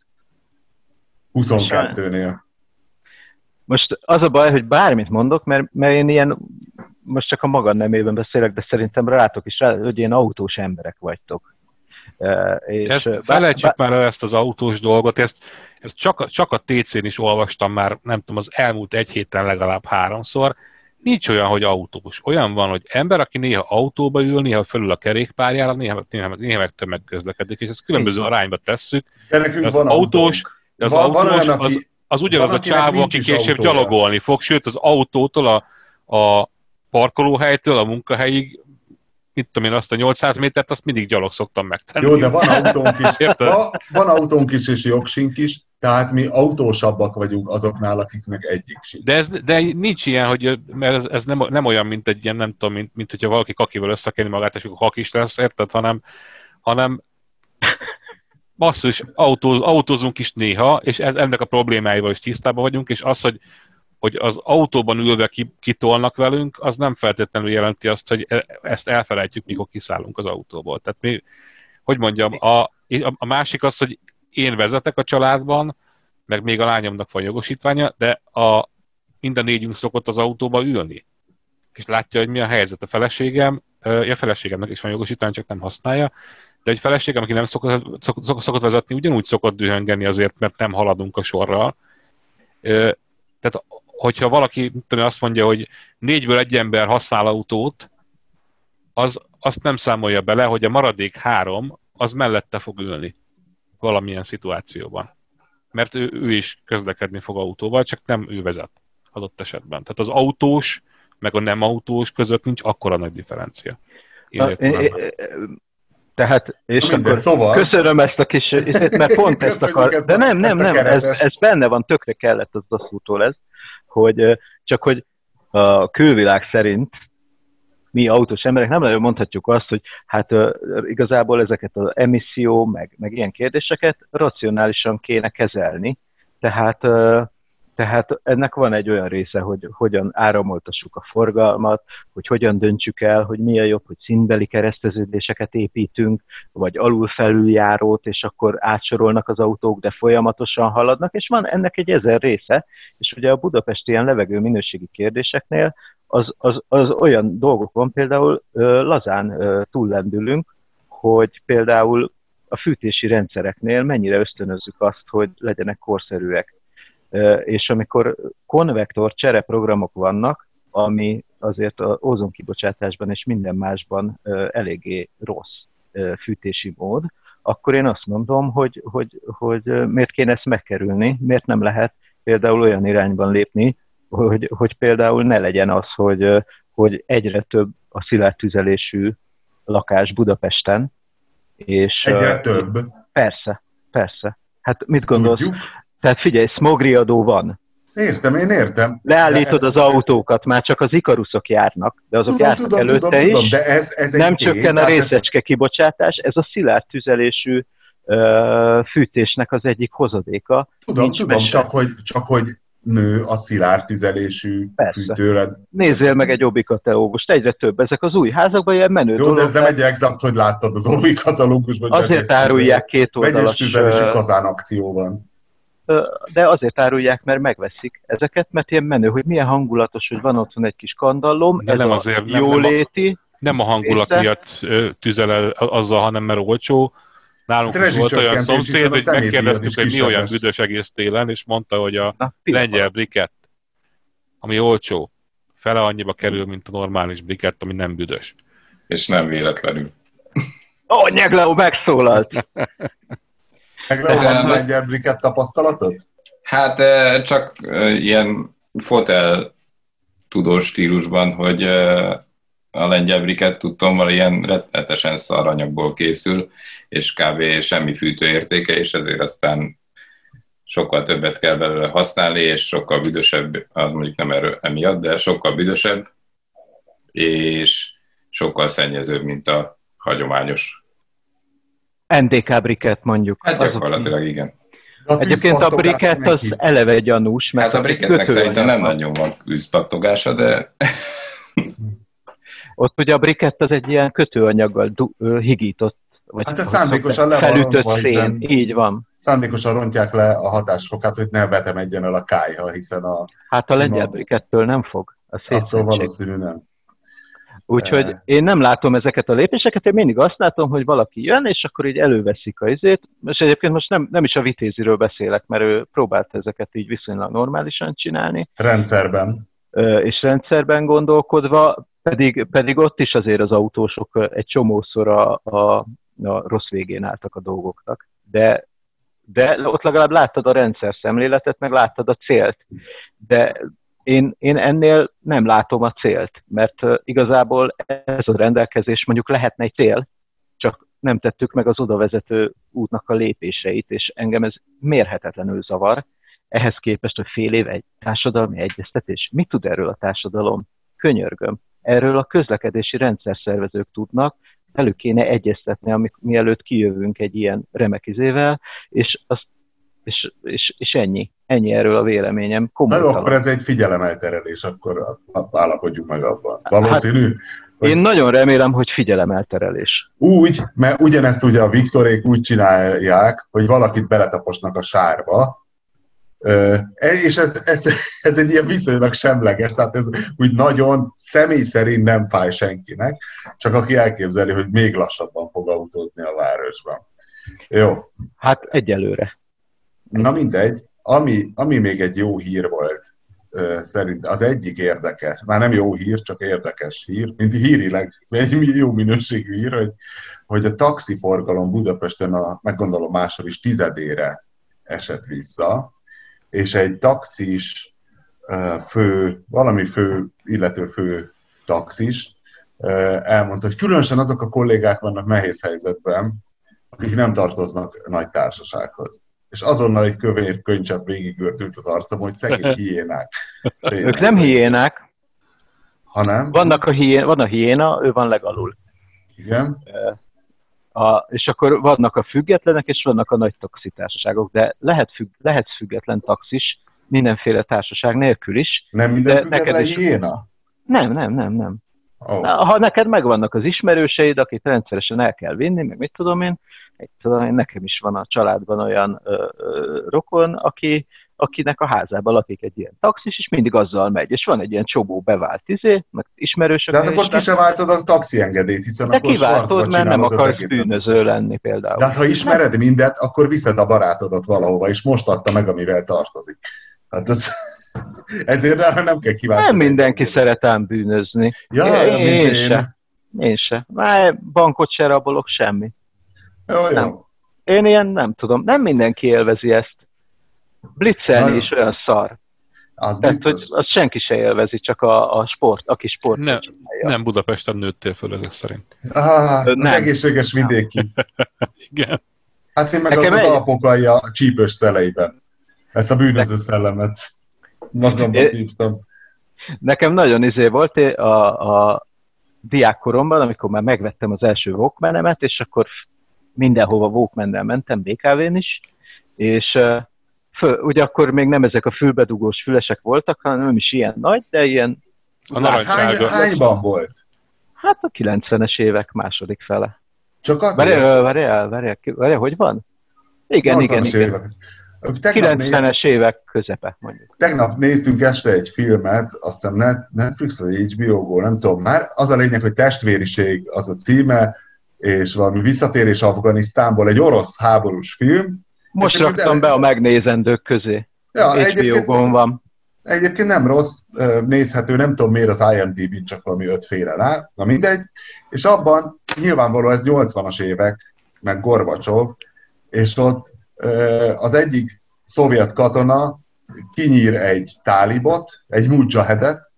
huszonkettőnél. Most az a baj, hogy bármit mondok, mert, mert én ilyen, most csak a maga nemében beszélek, de szerintem rátok is rá, hogy ilyen autós emberek vagytok. Uh, és ezt felejtsük bár... már el ezt az autós dolgot, ezt, ezt csak, csak a té cén is olvastam már, nem tudom, az elmúlt egy héten legalább háromszor. Nincs olyan, hogy autós. Olyan van, hogy ember, aki néha autóba ül, néha fölül a kerékpárjára, néha, néha, néha meg tömegközlekedik, és ezt különböző arányba tesszük. De nekünk az van autós, az, van, autós van olyan, aki... az, az ugyanaz a csávó, aki később autója. gyalogolni fog, sőt az autótól a, a parkolóhelytől a munkahelyig, mit tudom én, azt a nyolcszáz métert, azt mindig gyalog szoktam megtenni. Jó, de van autónk is, van, van autónk is és jogsink is, tehát mi autósabbak vagyunk azoknál, akiknek egyik sincs. De, ez, de nincs ilyen, hogy, mert ez, ez nem, nem olyan, mint egy ilyen, nem tudom, mint, mint hogyha valaki kakival összekenni magát, és akkor hakis lesz, érted, hanem, hanem basszus, autóz, autózunk is néha, és ez, ennek a problémáival is tisztában vagyunk, és az, hogy, hogy az autóban ülve kitolnak velünk, az nem feltétlenül jelenti azt, hogy ezt elfelejtjük, mikor kiszállunk az autóból. Tehát mi, hogy mondjam, a, a másik az, hogy én vezetek a családban, meg még a lányomnak van jogosítványa, de a, minden négyünk szokott az autóba ülni. És látja, hogy mi a helyzet. A feleségem, a feleségemnek is van jogosítványa, csak nem használja, de egy feleségem, aki nem szokott, szokott, szokott vezetni, ugyanúgy szokott dühöngeni azért, mert nem haladunk a sorral. Tehát, hogyha valaki tudom, azt mondja, hogy négyből egy ember használ autót, az azt nem számolja bele, hogy a maradék három, az mellette fog ülni valamilyen szituációban. Mert ő, ő is közlekedni fog autóval, csak nem ő vezet adott esetben. Tehát az autós, meg a nem autós között nincs akkora nagy differencia. Tehát, és minden, akkor szóval... köszönöm ezt a kis, mert pont ezt akar, ezt de a, nem, nem, nem, ez, ez benne van, tökre kellett az Daszútól ez, hogy csak hogy a külvilág szerint mi autós emberek nem nagyon mondhatjuk azt, hogy hát uh, igazából ezeket az emisszió, meg, meg ilyen kérdéseket racionálisan kéne kezelni. Tehát, uh, tehát ennek van egy olyan része, hogy hogyan áramoltassuk a forgalmat, hogy hogyan döntsük el, hogy mi a jobb, hogy színbeli kereszteződéseket építünk, vagy alul-felüljárót, és akkor átsorolnak az autók, de folyamatosan haladnak, és van ennek egy ezer része, és ugye a budapesti ilyen levegő minőségi kérdéseknél Az, az, az olyan dolgok van, például ö, lazán ö, túllendülünk, hogy például a fűtési rendszereknél mennyire ösztönözzük azt, hogy legyenek korszerűek. Ö, és amikor konvektor csereprogramok vannak, ami azért az ózonkibocsátásban és minden másban ö, eléggé rossz ö, fűtési mód, akkor én azt mondom, hogy, hogy, hogy miért kéne ezt megkerülni, miért nem lehet például olyan irányban lépni, Hogy, hogy például ne legyen az, hogy, hogy egyre több a szilárd tüzelésű lakás Budapesten. És, egyre uh, több? Persze, persze. Hát mit gondolsz? Tudjuk. Tehát figyelj, smogriadó van. Értem, én értem. Leállítod az autókat, már csak az Ikaruszok járnak, de azok tudom, jártak tudom, előtte tudom, is. Tudom, de ez, ez nem csökken a részecske ez... kibocsátás, ez a szilárd tüzelésű uh, fűtésnek az egyik hozadéka. Tudom, Nincs tudom, csak hogy, csak hogy nő a szilárd tüzelésű fűtőre. Nézzél meg egy Obi katalógust, egyre több. Ezek az új házakban ilyen menő Jó, dolog. de ez nem egy exakt, hogy láttad az Obi katalógusban. Azért árulják két oldalas... Vegyes tüzelésű kazán akció van. De azért árulják, mert megveszik ezeket, mert ilyen menő, hogy milyen hangulatos, hogy van otthon egy kis kandallom, de ez nem a azért, jóléti. Nem, nem a hangulat észre. miatt tüzel el azzal, hanem mert olcsó. Nálunk is volt olyan szomszéd, hogy megkérdeztük, hogy mi olyan büdös egész télen, és mondta, hogy a Na, lengyel brikett, ami olcsó, fele annyiba kerül, mint a normális brikett, ami nem büdös. És nem véletlenül. Ó, oh, Nyegleo megszólalt! Nyegleo, van a lengyel brikett tapasztalatod? Hát csak ilyen fotel tudós stílusban, hogy a lengyel brikett tudtommal ilyen rettenetesen szar anyagból készül, és kb. Semmi fűtőértéke, és ezért aztán sokkal többet kell belőle használni, és sokkal büdösebb, az mondjuk nem erről emiatt, de sokkal büdösebb, és sokkal szennyezőbb, mint a hagyományos. en dé ká brikett mondjuk. Hát gyakorlatilag igen. A Egyébként a brikett az eleve gyanús. Mert hát a brikettnek szerintem nem nagyon vanűzpattogása, de... Ott ugye a brikett az egy ilyen kötőanyaggal higított, vagy hát ez szándékosan le van felütött rontva, szén. Így van. Szándékosan rontják le a hatásfokát, hogy ne vetemedjen el a kályha, hiszen a... Hát a lengyel brikettől nem fog. Attól valószínű nem. Úgyhogy e... én nem látom ezeket a lépéseket, én mindig azt látom, hogy valaki jön, és akkor így előveszik a izét, és egyébként most nem, nem is a Vitéziről beszélek, mert ő próbált ezeket így viszonylag normálisan csinálni. Rendszerben. És rendszerben gondolkodva, pedig, pedig ott is azért az autósok egy csomószor a, a, a rossz végén álltak a dolgoknak. De, de ott legalább láttad a rendszer szemléletet, meg láttad a célt. De én, én ennél nem látom a célt, mert igazából ez a rendelkezés mondjuk lehetne egy cél, csak nem tettük meg az odavezető útnak a lépéseit, és engem ez mérhetetlenül zavar. Ehhez képest, hogy fél év egy társadalmi egyeztetés. Mit tud erről a társadalom? Könyörgöm. Erről a közlekedési rendszerszervezők tudnak, elő kéne egyeztetni, amik, mielőtt kijövünk egy ilyen remek izével, és, az, és, és, és ennyi. Ennyi erről a véleményem. Na jó, akkor ez egy figyelemelterelés, akkor állapodjunk meg abban. Valószínű? Hát, hogy... Én nagyon remélem, hogy figyelemelterelés. Úgy, mert ugyanezt ugye a Viktorék úgy csinálják, hogy valakit beletaposnak a sárba, Uh, és ez, ez, ez egy ilyen viszonylag semleges, tehát ez úgy nagyon személy szerint nem fáj senkinek, csak aki elképzeli, hogy még lassabban fog autózni a városban. Jó. Hát egyelőre. Na mindegy, ami, ami még egy jó hír volt, uh, szerint az egyik érdekes, már nem jó hír, csak érdekes hír, mint hírileg, egy jó minőségű hír, hogy, hogy a taxiforgalom Budapesten a, meggondolom máshol is tizedére esett vissza, és egy taxis fő, valami fő, illető fő taxis elmondta, hogy különösen azok a kollégák vannak nehéz helyzetben, akik nem tartoznak nagy társasághoz. És azonnal egy kövér könycsepp végigördült az arcom, hogy szegény hiénák. Ők nem hiénák, hanem... Vannak a hién, van a hiéna, ő van legalul. Igen. A, és akkor vannak a függetlenek, és vannak a nagy taxitársaságok, de lehet függ, lehetsz független taxis, mindenféle társaság nélkül is. Nem minden független is... hiéna? Nem, nem, nem, nem. Oh. Ha neked megvannak az ismerőseid, akit rendszeresen el kell vinni, meg mit tudom én, egy, tudom én, nekem is van a családban olyan ö, ö, rokon, aki, akinek a házában lakik egy ilyen taxis, és mindig azzal megy. És van egy ilyen csobó bevált izé, meg ismerősök. De hát akkor ki se váltod a taxiengedélyt, hiszen de akkor kiváltod, mert nem akarsz bűnöző lenni például. De hát ha ismered mindet, akkor viszed a barátodat valahova, és most adta meg, amivel tartozik. Hát ez... Ezért nem kell kiváltani. Nem mindenki egy szeret ám bűnözni. Ja, én, én, én, én se. Én se. Már bankot se rabolok, semmi. Jó, jó. Nem. Én ilyen nem tudom. Nem mindenki élvezi ezt. Blitzelni is olyan szar. Az Tehát, hogy azt senki se élvezi, csak a, a sport, aki sport. Ne, nem Budapesten nőttél föl ezek szerint. Ah, az nem. Egészséges vidéki. Igen. Hát én meg az, az alpokai a csípős szeleiben. Ezt a bűnöző szellemet magamba szívtam. Nekem nagyon izé volt a, a diákkoromban, amikor már megvettem az első Walkmanemet, és akkor mindenhova Walkmannel mentem, bé ká vén is, és föl, ugye akkor még nem ezek a fülbedugós fülesek voltak, hanem nem is ilyen nagy, de ilyen... A narancssárga. Hány, hányban volt? Hát a kilencvenes évek második fele. Csak azért? Várjál, várjál, várjál, várjál, hogy van? Igen, igen, igen. Évek. kilencvenes évek közepe, mondjuk. Tegnap néztünk este egy filmet, azt hiszem Netflix vagy há bé ó-ból, nem tudom már. Az a lényeg, hogy Testvériség az a címe, és valami visszatérés Afganisztánból, egy orosz háborús film. Most raktam el... be a megnézendők közé. Ja, há bé ó-gon van. Egyébként nem rossz, nézhető, nem tudom miért az i em dé bén csak valami ötfélen áll, na mindegy. És abban nyilvánvalóan ez nyolcvanas évek, meg Gorbacsov, és ott az egyik szovjet katona kinyír egy tálibot, egy mujjahedet,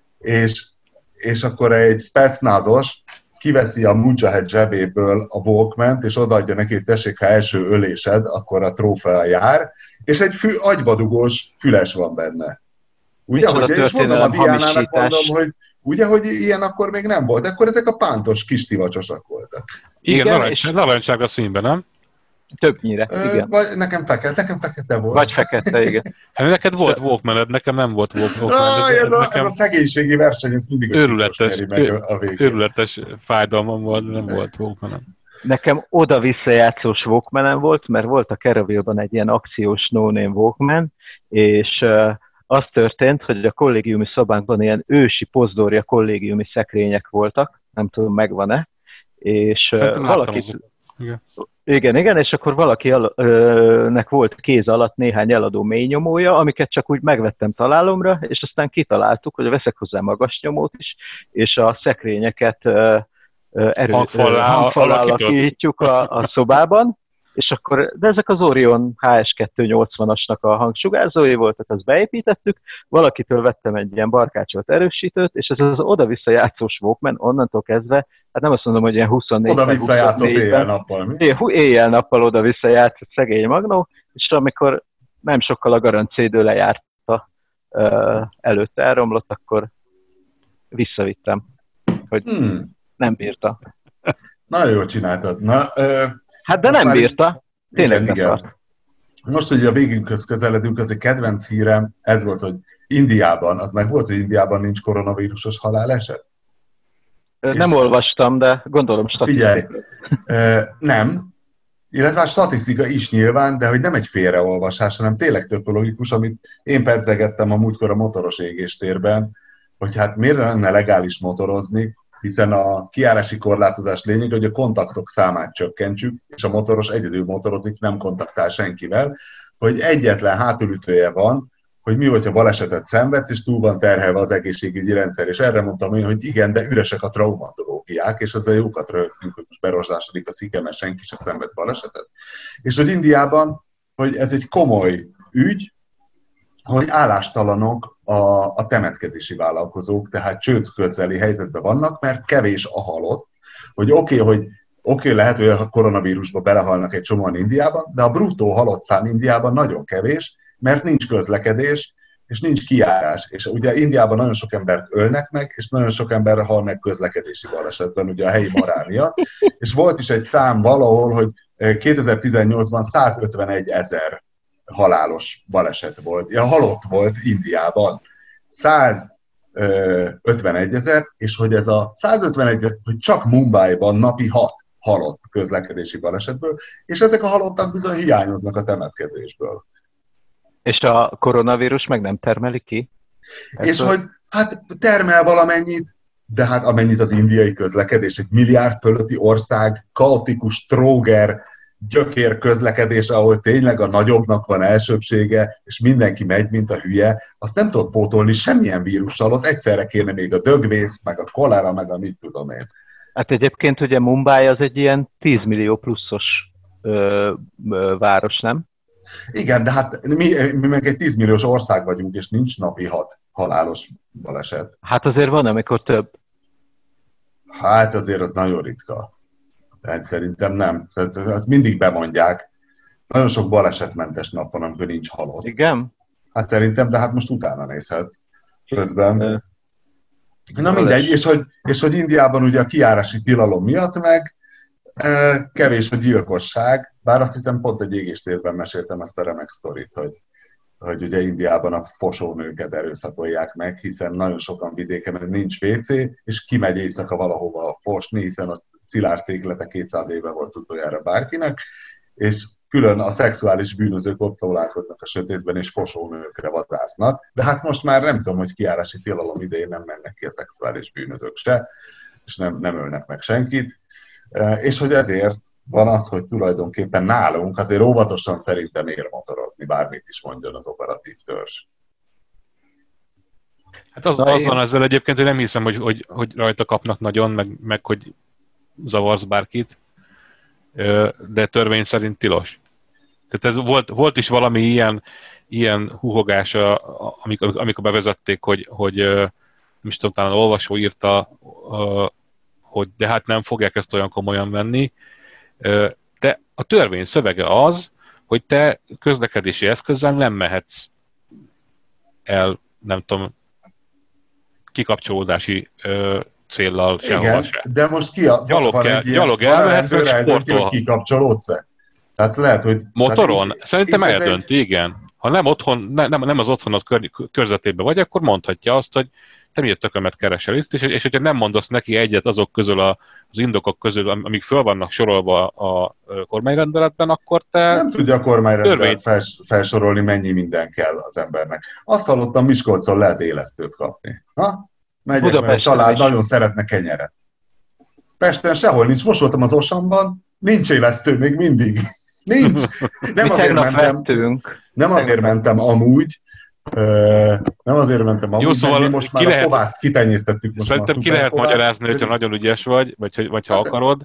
és, és akkor egy specnázos kiveszi a mujjahed zsebéből a Walkmant, és odaadja neki, hogy tessék, ha első ölésed, akkor a trófea jár, és egy fü, agybadugós füles van benne. Ugye, hogy, és mondom a Diánának, mondom, hogy ugye, hogy ilyen akkor még nem volt, akkor ezek a pántos kis szivacsosak voltak. Igen, Igen narancs, és... narancssárga színben, nem? Többnyire, Ö, igen. Vagy nekem fekete, nekem fekete volt. Vagy fekete, igen. Hát neked volt Walkmaned, nekem nem volt Walkmaned. Ah, ez, a, nekem... ez a szegénységi verseny, ez mindig őrületes, meg a végén. Őrületes fájdalmam volt, nem volt Walkmanem. Nekem oda-visszajátszós Walkmanem volt, mert volt a Caraville-ban egy ilyen akciós no-name Walkman, és uh, az történt, hogy a kollégiumi szobánkban ilyen ősi pozdorja kollégiumi szekrények voltak, nem tudom, megvan-e, és uh, valaki... Igen. igen, igen, és akkor valakinek volt kéz alatt néhány eladó mélynyomója, amiket csak úgy megvettem találomra, és aztán kitaláltuk, hogy veszek hozzá magas nyomót is, és a szekrényeket uh, erő, hangfallal alakítjuk a, a szobában, és akkor, de ezek az Orion há es kétszáznyolcvanasnak a hangsugárzói voltak, azt beépítettük, valakitől vettem egy ilyen barkácsolt erősítőt, és ez az oda-vissza játszós Walkman, onnantól kezdve, hát nem azt mondom, hogy ilyen huszonnégy oda-vissza játszott éjjel-nappal, mi? Éjjel-nappal oda-vissza játszott szegény Magnó, és amikor nem sokkal a Garant cé dé lejárta uh, előtte elromlott, akkor visszavittem, hogy hmm. nem bírta. Nagyon jól csináltad. Na, uh, hát de nem bírta. Tényleg igen, igen. Most, hogy a végünkhöz közeledünk, az egy kedvenc hírem, ez volt, hogy Indiában, az meg volt, hogy Indiában nincs koronavírusos haláleset? Nem és olvastam, de gondolom statisztika. Figyelj, nem, illetve a statisztika is nyilván, de hogy nem egy félreolvasás, hanem tényleg tök logikus, amit én pedzegettem a múltkor a motoros égéstérben, hogy hát miért lenne legális motorozni, hiszen a kijárási korlátozás lényeg, hogy a kontaktok számát csökkentsük, és a motoros egyedül motorozik, nem kontaktál senkivel, hogy egyetlen hátulütője van, hogy mi, hogyha balesetet szenvedsz, és túl van terhelve az egészségügyi rendszer. És erre mondtam én, hogy igen, de üresek a traumatológiák, és ezzel jókat rögtünk, hogy most berozsásodik a szike, mert senki se szenved balesetet. És hogy Indiában, hogy ez egy komoly ügy, hogy állástalanok a, a temetkezési vállalkozók, tehát csőd közeli helyzetben vannak, mert kevés a halott, hogy oké, okay, hogy Oké, okay, lehet, hogy a koronavírusba belehalnak egy csomóan Indiában, de a bruttó halott szám Indiában nagyon kevés, mert nincs közlekedés, és nincs kijárás. És ugye Indiában nagyon sok embert ölnek meg, és nagyon sok ember hal meg közlekedési balesetben, ugye a helyi morál miatt. És volt is egy szám valahol, hogy kétezer-tizennyolcban százötvenegy ezer halálos baleset volt, ja, halott volt Indiában. százötvenegy ezer, és hogy ez a százötvenegy, hogy csak Mumbaiban napi hat halott közlekedési balesetből, és ezek a halottak bizony hiányoznak a temetkezésből. És a koronavírus meg nem termeli ki? Ezt és a... hogy hát termel valamennyit, de hát amennyit az indiai közlekedés, egy milliárd fölötti ország, kaotikus, tróger, gyökér közlekedés, ahol tényleg a nagyobbnak van elsőbsége, és mindenki megy, mint a hülye, azt nem tudod pótolni semmilyen vírussal, ott egyszerre kéne még a dögvész, meg a kolera, meg a mit tudom én. Hát egyébként ugye Mumbai az egy ilyen tíz millió pluszos ö, ö, város, nem? Igen, de hát mi, mi meg egy tíz milliós ország vagyunk, és nincs napi hat halálos baleset. Hát azért van, amikor több. Hát azért az nagyon ritka. Tehát szerintem nem. Tehát azt mindig bemondják. Nagyon sok balesetmentes nap van, amikor nincs halott. Igen? Hát szerintem, de hát most utána nézhetsz közben. Ö, Na mindegy, és hogy, és hogy Indiában ugye a kijárási tilalom miatt meg kevés a gyilkosság, bár azt hiszem pont egy égéstérben meséltem ezt a remek sztorit, hogy, hogy ugye Indiában a fosónőket erőszakolják meg, hiszen nagyon sokan vidéken nincs vé cé, és kimegy éjszaka valahova fosni, hiszen a szilárd széklete kétszáz éve volt utoljára bárkinek, és külön a szexuális bűnözők ott találkoznak a sötétben, és fosónőkre vadásznak. De hát most már nem tudom, hogy kijárási tilalom idején nem mennek ki a szexuális bűnözők se, és nem, nem ölnek meg senkit. És hogy ezért van az, hogy tulajdonképpen nálunk azért óvatosan szerintem ér motorozni, bármit is mondjon az operatív törzs. Hát az, az van ezzel egyébként, hogy nem hiszem, hogy, hogy, hogy rajta kapnak nagyon, meg, meg hogy zavarsz bárkit, de törvény szerint tilos. Tehát ez volt, volt is valami ilyen, ilyen húhogása, amikor, amikor bevezették, hogy, hogy nem is tudom, talán olvasó írta, hogy de hát nem fogják ezt olyan komolyan venni. De a törvény szövege az, hogy te közlekedési eszközzel nem mehetsz el, nem tudom, kikapcsolódási céllal sehova se. De most ki a... Gyalog, kell, gyalog elmehetsz, meg sportolhat. Kikapcsolódsz-e? Tehát lehet, hogy... Motoron? Tehát Szerintem eldönti, egy... igen. Ha nem, otthon, ne, nem, nem az otthonod kör, körzetében vagy, akkor mondhatja azt, hogy te miért tökömet keresel itt, és, és hogyha nem mondasz neki egyet azok közül, a, az indokok közül, amik föl vannak sorolva a kormányrendeletben, akkor te... Nem tudja a kormányrendelet fels, felsorolni, mennyi minden kell az embernek. Azt hallottam, Miskolcon lehet élesztőt kapni. Ha? Megyek, mert a család is nagyon szeretne kenyeret. Pesten sehol nincs. Most voltam az Osamban, nincs élesztő még mindig. Nincs. Nem azért mentem, nem azért mentem amúgy, nem azért mentem amúgy, jó, szóval mi most már lehet, a kovászt kitenyésztettük. Most szerintem ki lehet kovászt, magyarázni, hogyha nagyon ügyes vagy, vagy, vagy ha hát, akarod,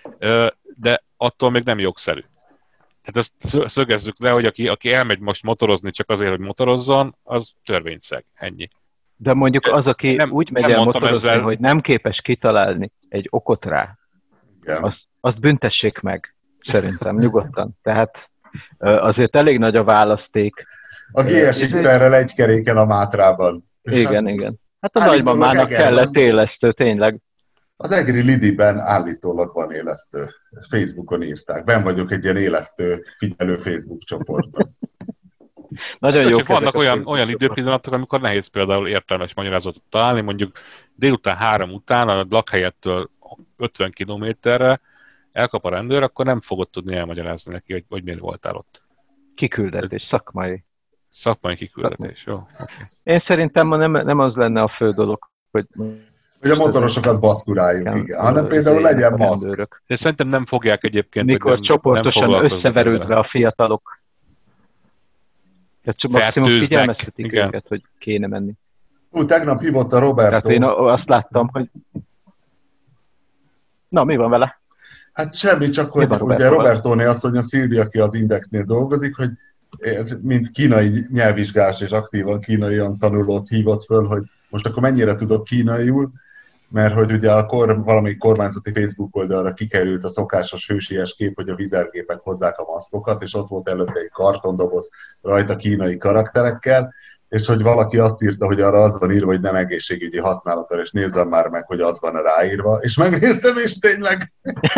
de attól még nem jogszerű. Tehát ezt szögezzük le, hogy aki, aki elmegy most motorozni csak azért, hogy motorozzon, az törvényszeg. Ennyi. De mondjuk az, aki nem, úgy megy el motorozni, ezzel... hogy nem képes kitalálni egy okot rá, azt, azt büntessék meg, szerintem, nyugodtan. Tehát azért elég nagy a választék. A gé es iksz-errel egy keréken a Mátrában. Igen, hát, igen. Hát a nagymamának kellett élesztő, tényleg. Az Egri Lidiben állítólag van élesztő. Facebookon írták. Ben vagyok egy ilyen élesztő figyelő Facebook csoportban. Nagyon jó. Vannak olyan, olyan időpillanatok, amikor nehéz például értelmes magyarázatot találni, mondjuk délután három után a lakhelyettől ötven kilométerre elkap a rendőr, akkor nem fogod tudni elmagyarázni neki, hogy, hogy miért voltál ott. Kiküldetés, szakmai. Szakmai kiküldetés, jó. Okay. Én szerintem nem, nem az lenne a fő dolog, hogy... Hogy a motorosokat baszkuráljuk, igen. Hanem például legyen maszk. De szerintem nem fogják egyébként... Mikor nem, csoportosan nem összeverődve a fiatalok. Tehát maximum figyelmeztetik őket, hogy kéne menni. Ú, tegnap hívott a Roberto. Tehát én azt láttam, hogy... Na, mi van vele? Hát semmi, csak hogy ugye Robertóné azt mondja, Szilvi, aki az Indexnél dolgozik, hogy mint kínai nyelvvizsgás és aktívan kínaian tanulót hívott föl, hogy most akkor mennyire tudok kínaiul, mert hogy ugye a kor, valamelyik kormányzati Facebook oldalra kikerült a szokásos hősies kép, hogy a vizergépek hozzák a maszkokat, és ott volt előtte egy kartondoboz rajta kínai karakterekkel, és hogy valaki azt írta, hogy arra az van írva, hogy nem egészségügyi használatra, és nézzem már meg, hogy az van ráírva, és megnéztem, és tényleg...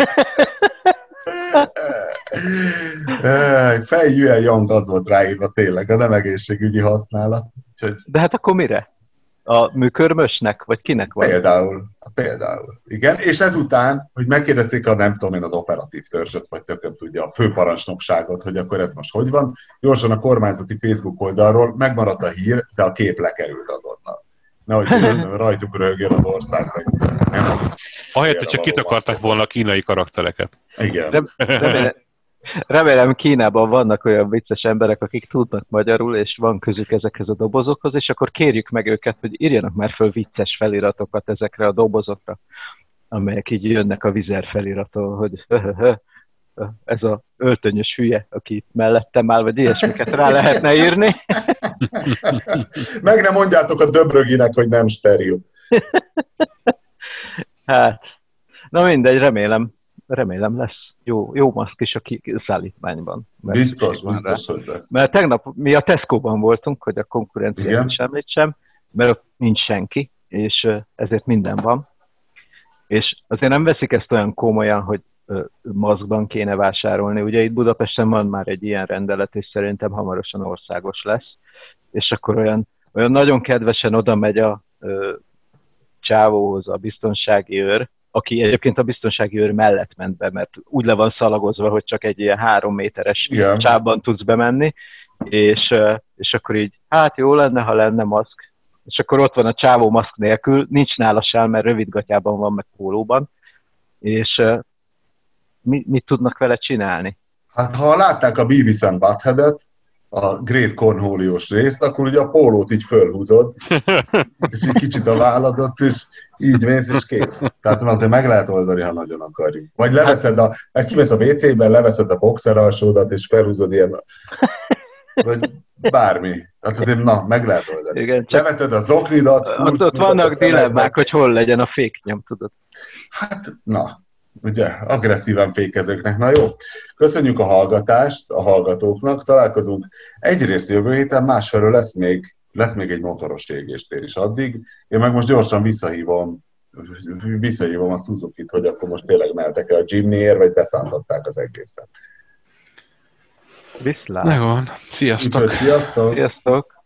Fejjűen Yang az volt ráírva tényleg, a nem egészségügyi használat. Úgyhogy... De hát akkor mire? A műkörmösnek? Vagy kinek van? Például, például. Igen, és ezután, hogy megkérdezték a nem tudom én az operatív törzsöt, vagy tököm tudja, a főparancsnokságot, hogy akkor ez most hogy van. Gyorsan a kormányzati Facebook oldalról megmaradt a hír, de a kép lekerült azonnal. Nehogy rajtuk röhögjön az ország, vagy nem. Ahelyett, hogy csak kitakartak volna a kínai karaktereket. Igen. Remélem, remélem Kínában vannak olyan vicces emberek, akik tudnak magyarul, és van közük ezekhez a dobozokhoz, és akkor kérjük meg őket, hogy írjanak már föl vicces feliratokat ezekre a dobozokra, amelyek így jönnek a vizer feliratól, hogy ez a öltönyös hülye, aki itt mellettem áll, vagy ilyesmiket rá lehetne írni. Meg nem mondjátok a Döbröginek, hogy nem steril. Hát, na mindegy, remélem, remélem lesz jó, jó maszk is a szállítmányban. Biztos, biztos, hogy lesz. Mert tegnap mi a Tesco-ban voltunk, hogy a konkurenciát is említsem, mert ott nincs senki, és ezért minden van. És azért nem veszik ezt olyan komolyan, hogy maszkban kéne vásárolni. Ugye itt Budapesten van már egy ilyen rendelet, és szerintem hamarosan országos lesz. És akkor olyan, olyan nagyon kedvesen oda megy a ö, csávóhoz a biztonsági őr, aki egyébként a biztonsági őr mellett ment be, mert úgy le van szalagozva, hogy csak egy ilyen három méteres yeah. sávban tudsz bemenni, és, és akkor így, hát jó lenne, ha lenne maszk. És akkor ott van a csávó maszk nélkül, nincs nála sem, mert rövidgatjában van, meg pólóban, és mi, mit tudnak vele csinálni? Hát ha látták a Beavis and Butthead-et, a Great Cornholios részt, akkor ugye a pólót így fölhúzod, és egy kicsit a válladat, és így mész, és kész. Tehát azért meg lehet oldani, ha nagyon akarjuk. Vagy leveszed a, kimész a vé cében, leveszed a boxer alsódat, és felhúzod ilyen, vagy bármi. Tehát azért, na, meg lehet oldani. Igen, leveted a zoknidat. Ott, ott vannak dilemmák, hogy hol legyen a féknyom, tudod. Hát, na, ugye, agresszíven fékezőknek. Na jó, köszönjük a hallgatást a hallgatóknak, találkozunk egyrészt jövő héten, másfelől lesz még, lesz még egy motoros égéstér is addig. Én meg most gyorsan visszahívom, visszahívom a Suzukit, hogy akkor most tényleg mehetek el a Jimnyért, vagy beszántották az egészet. Viszlát. Na jó, sziasztok! Úgyhogy, sziasztok! Sziasztok!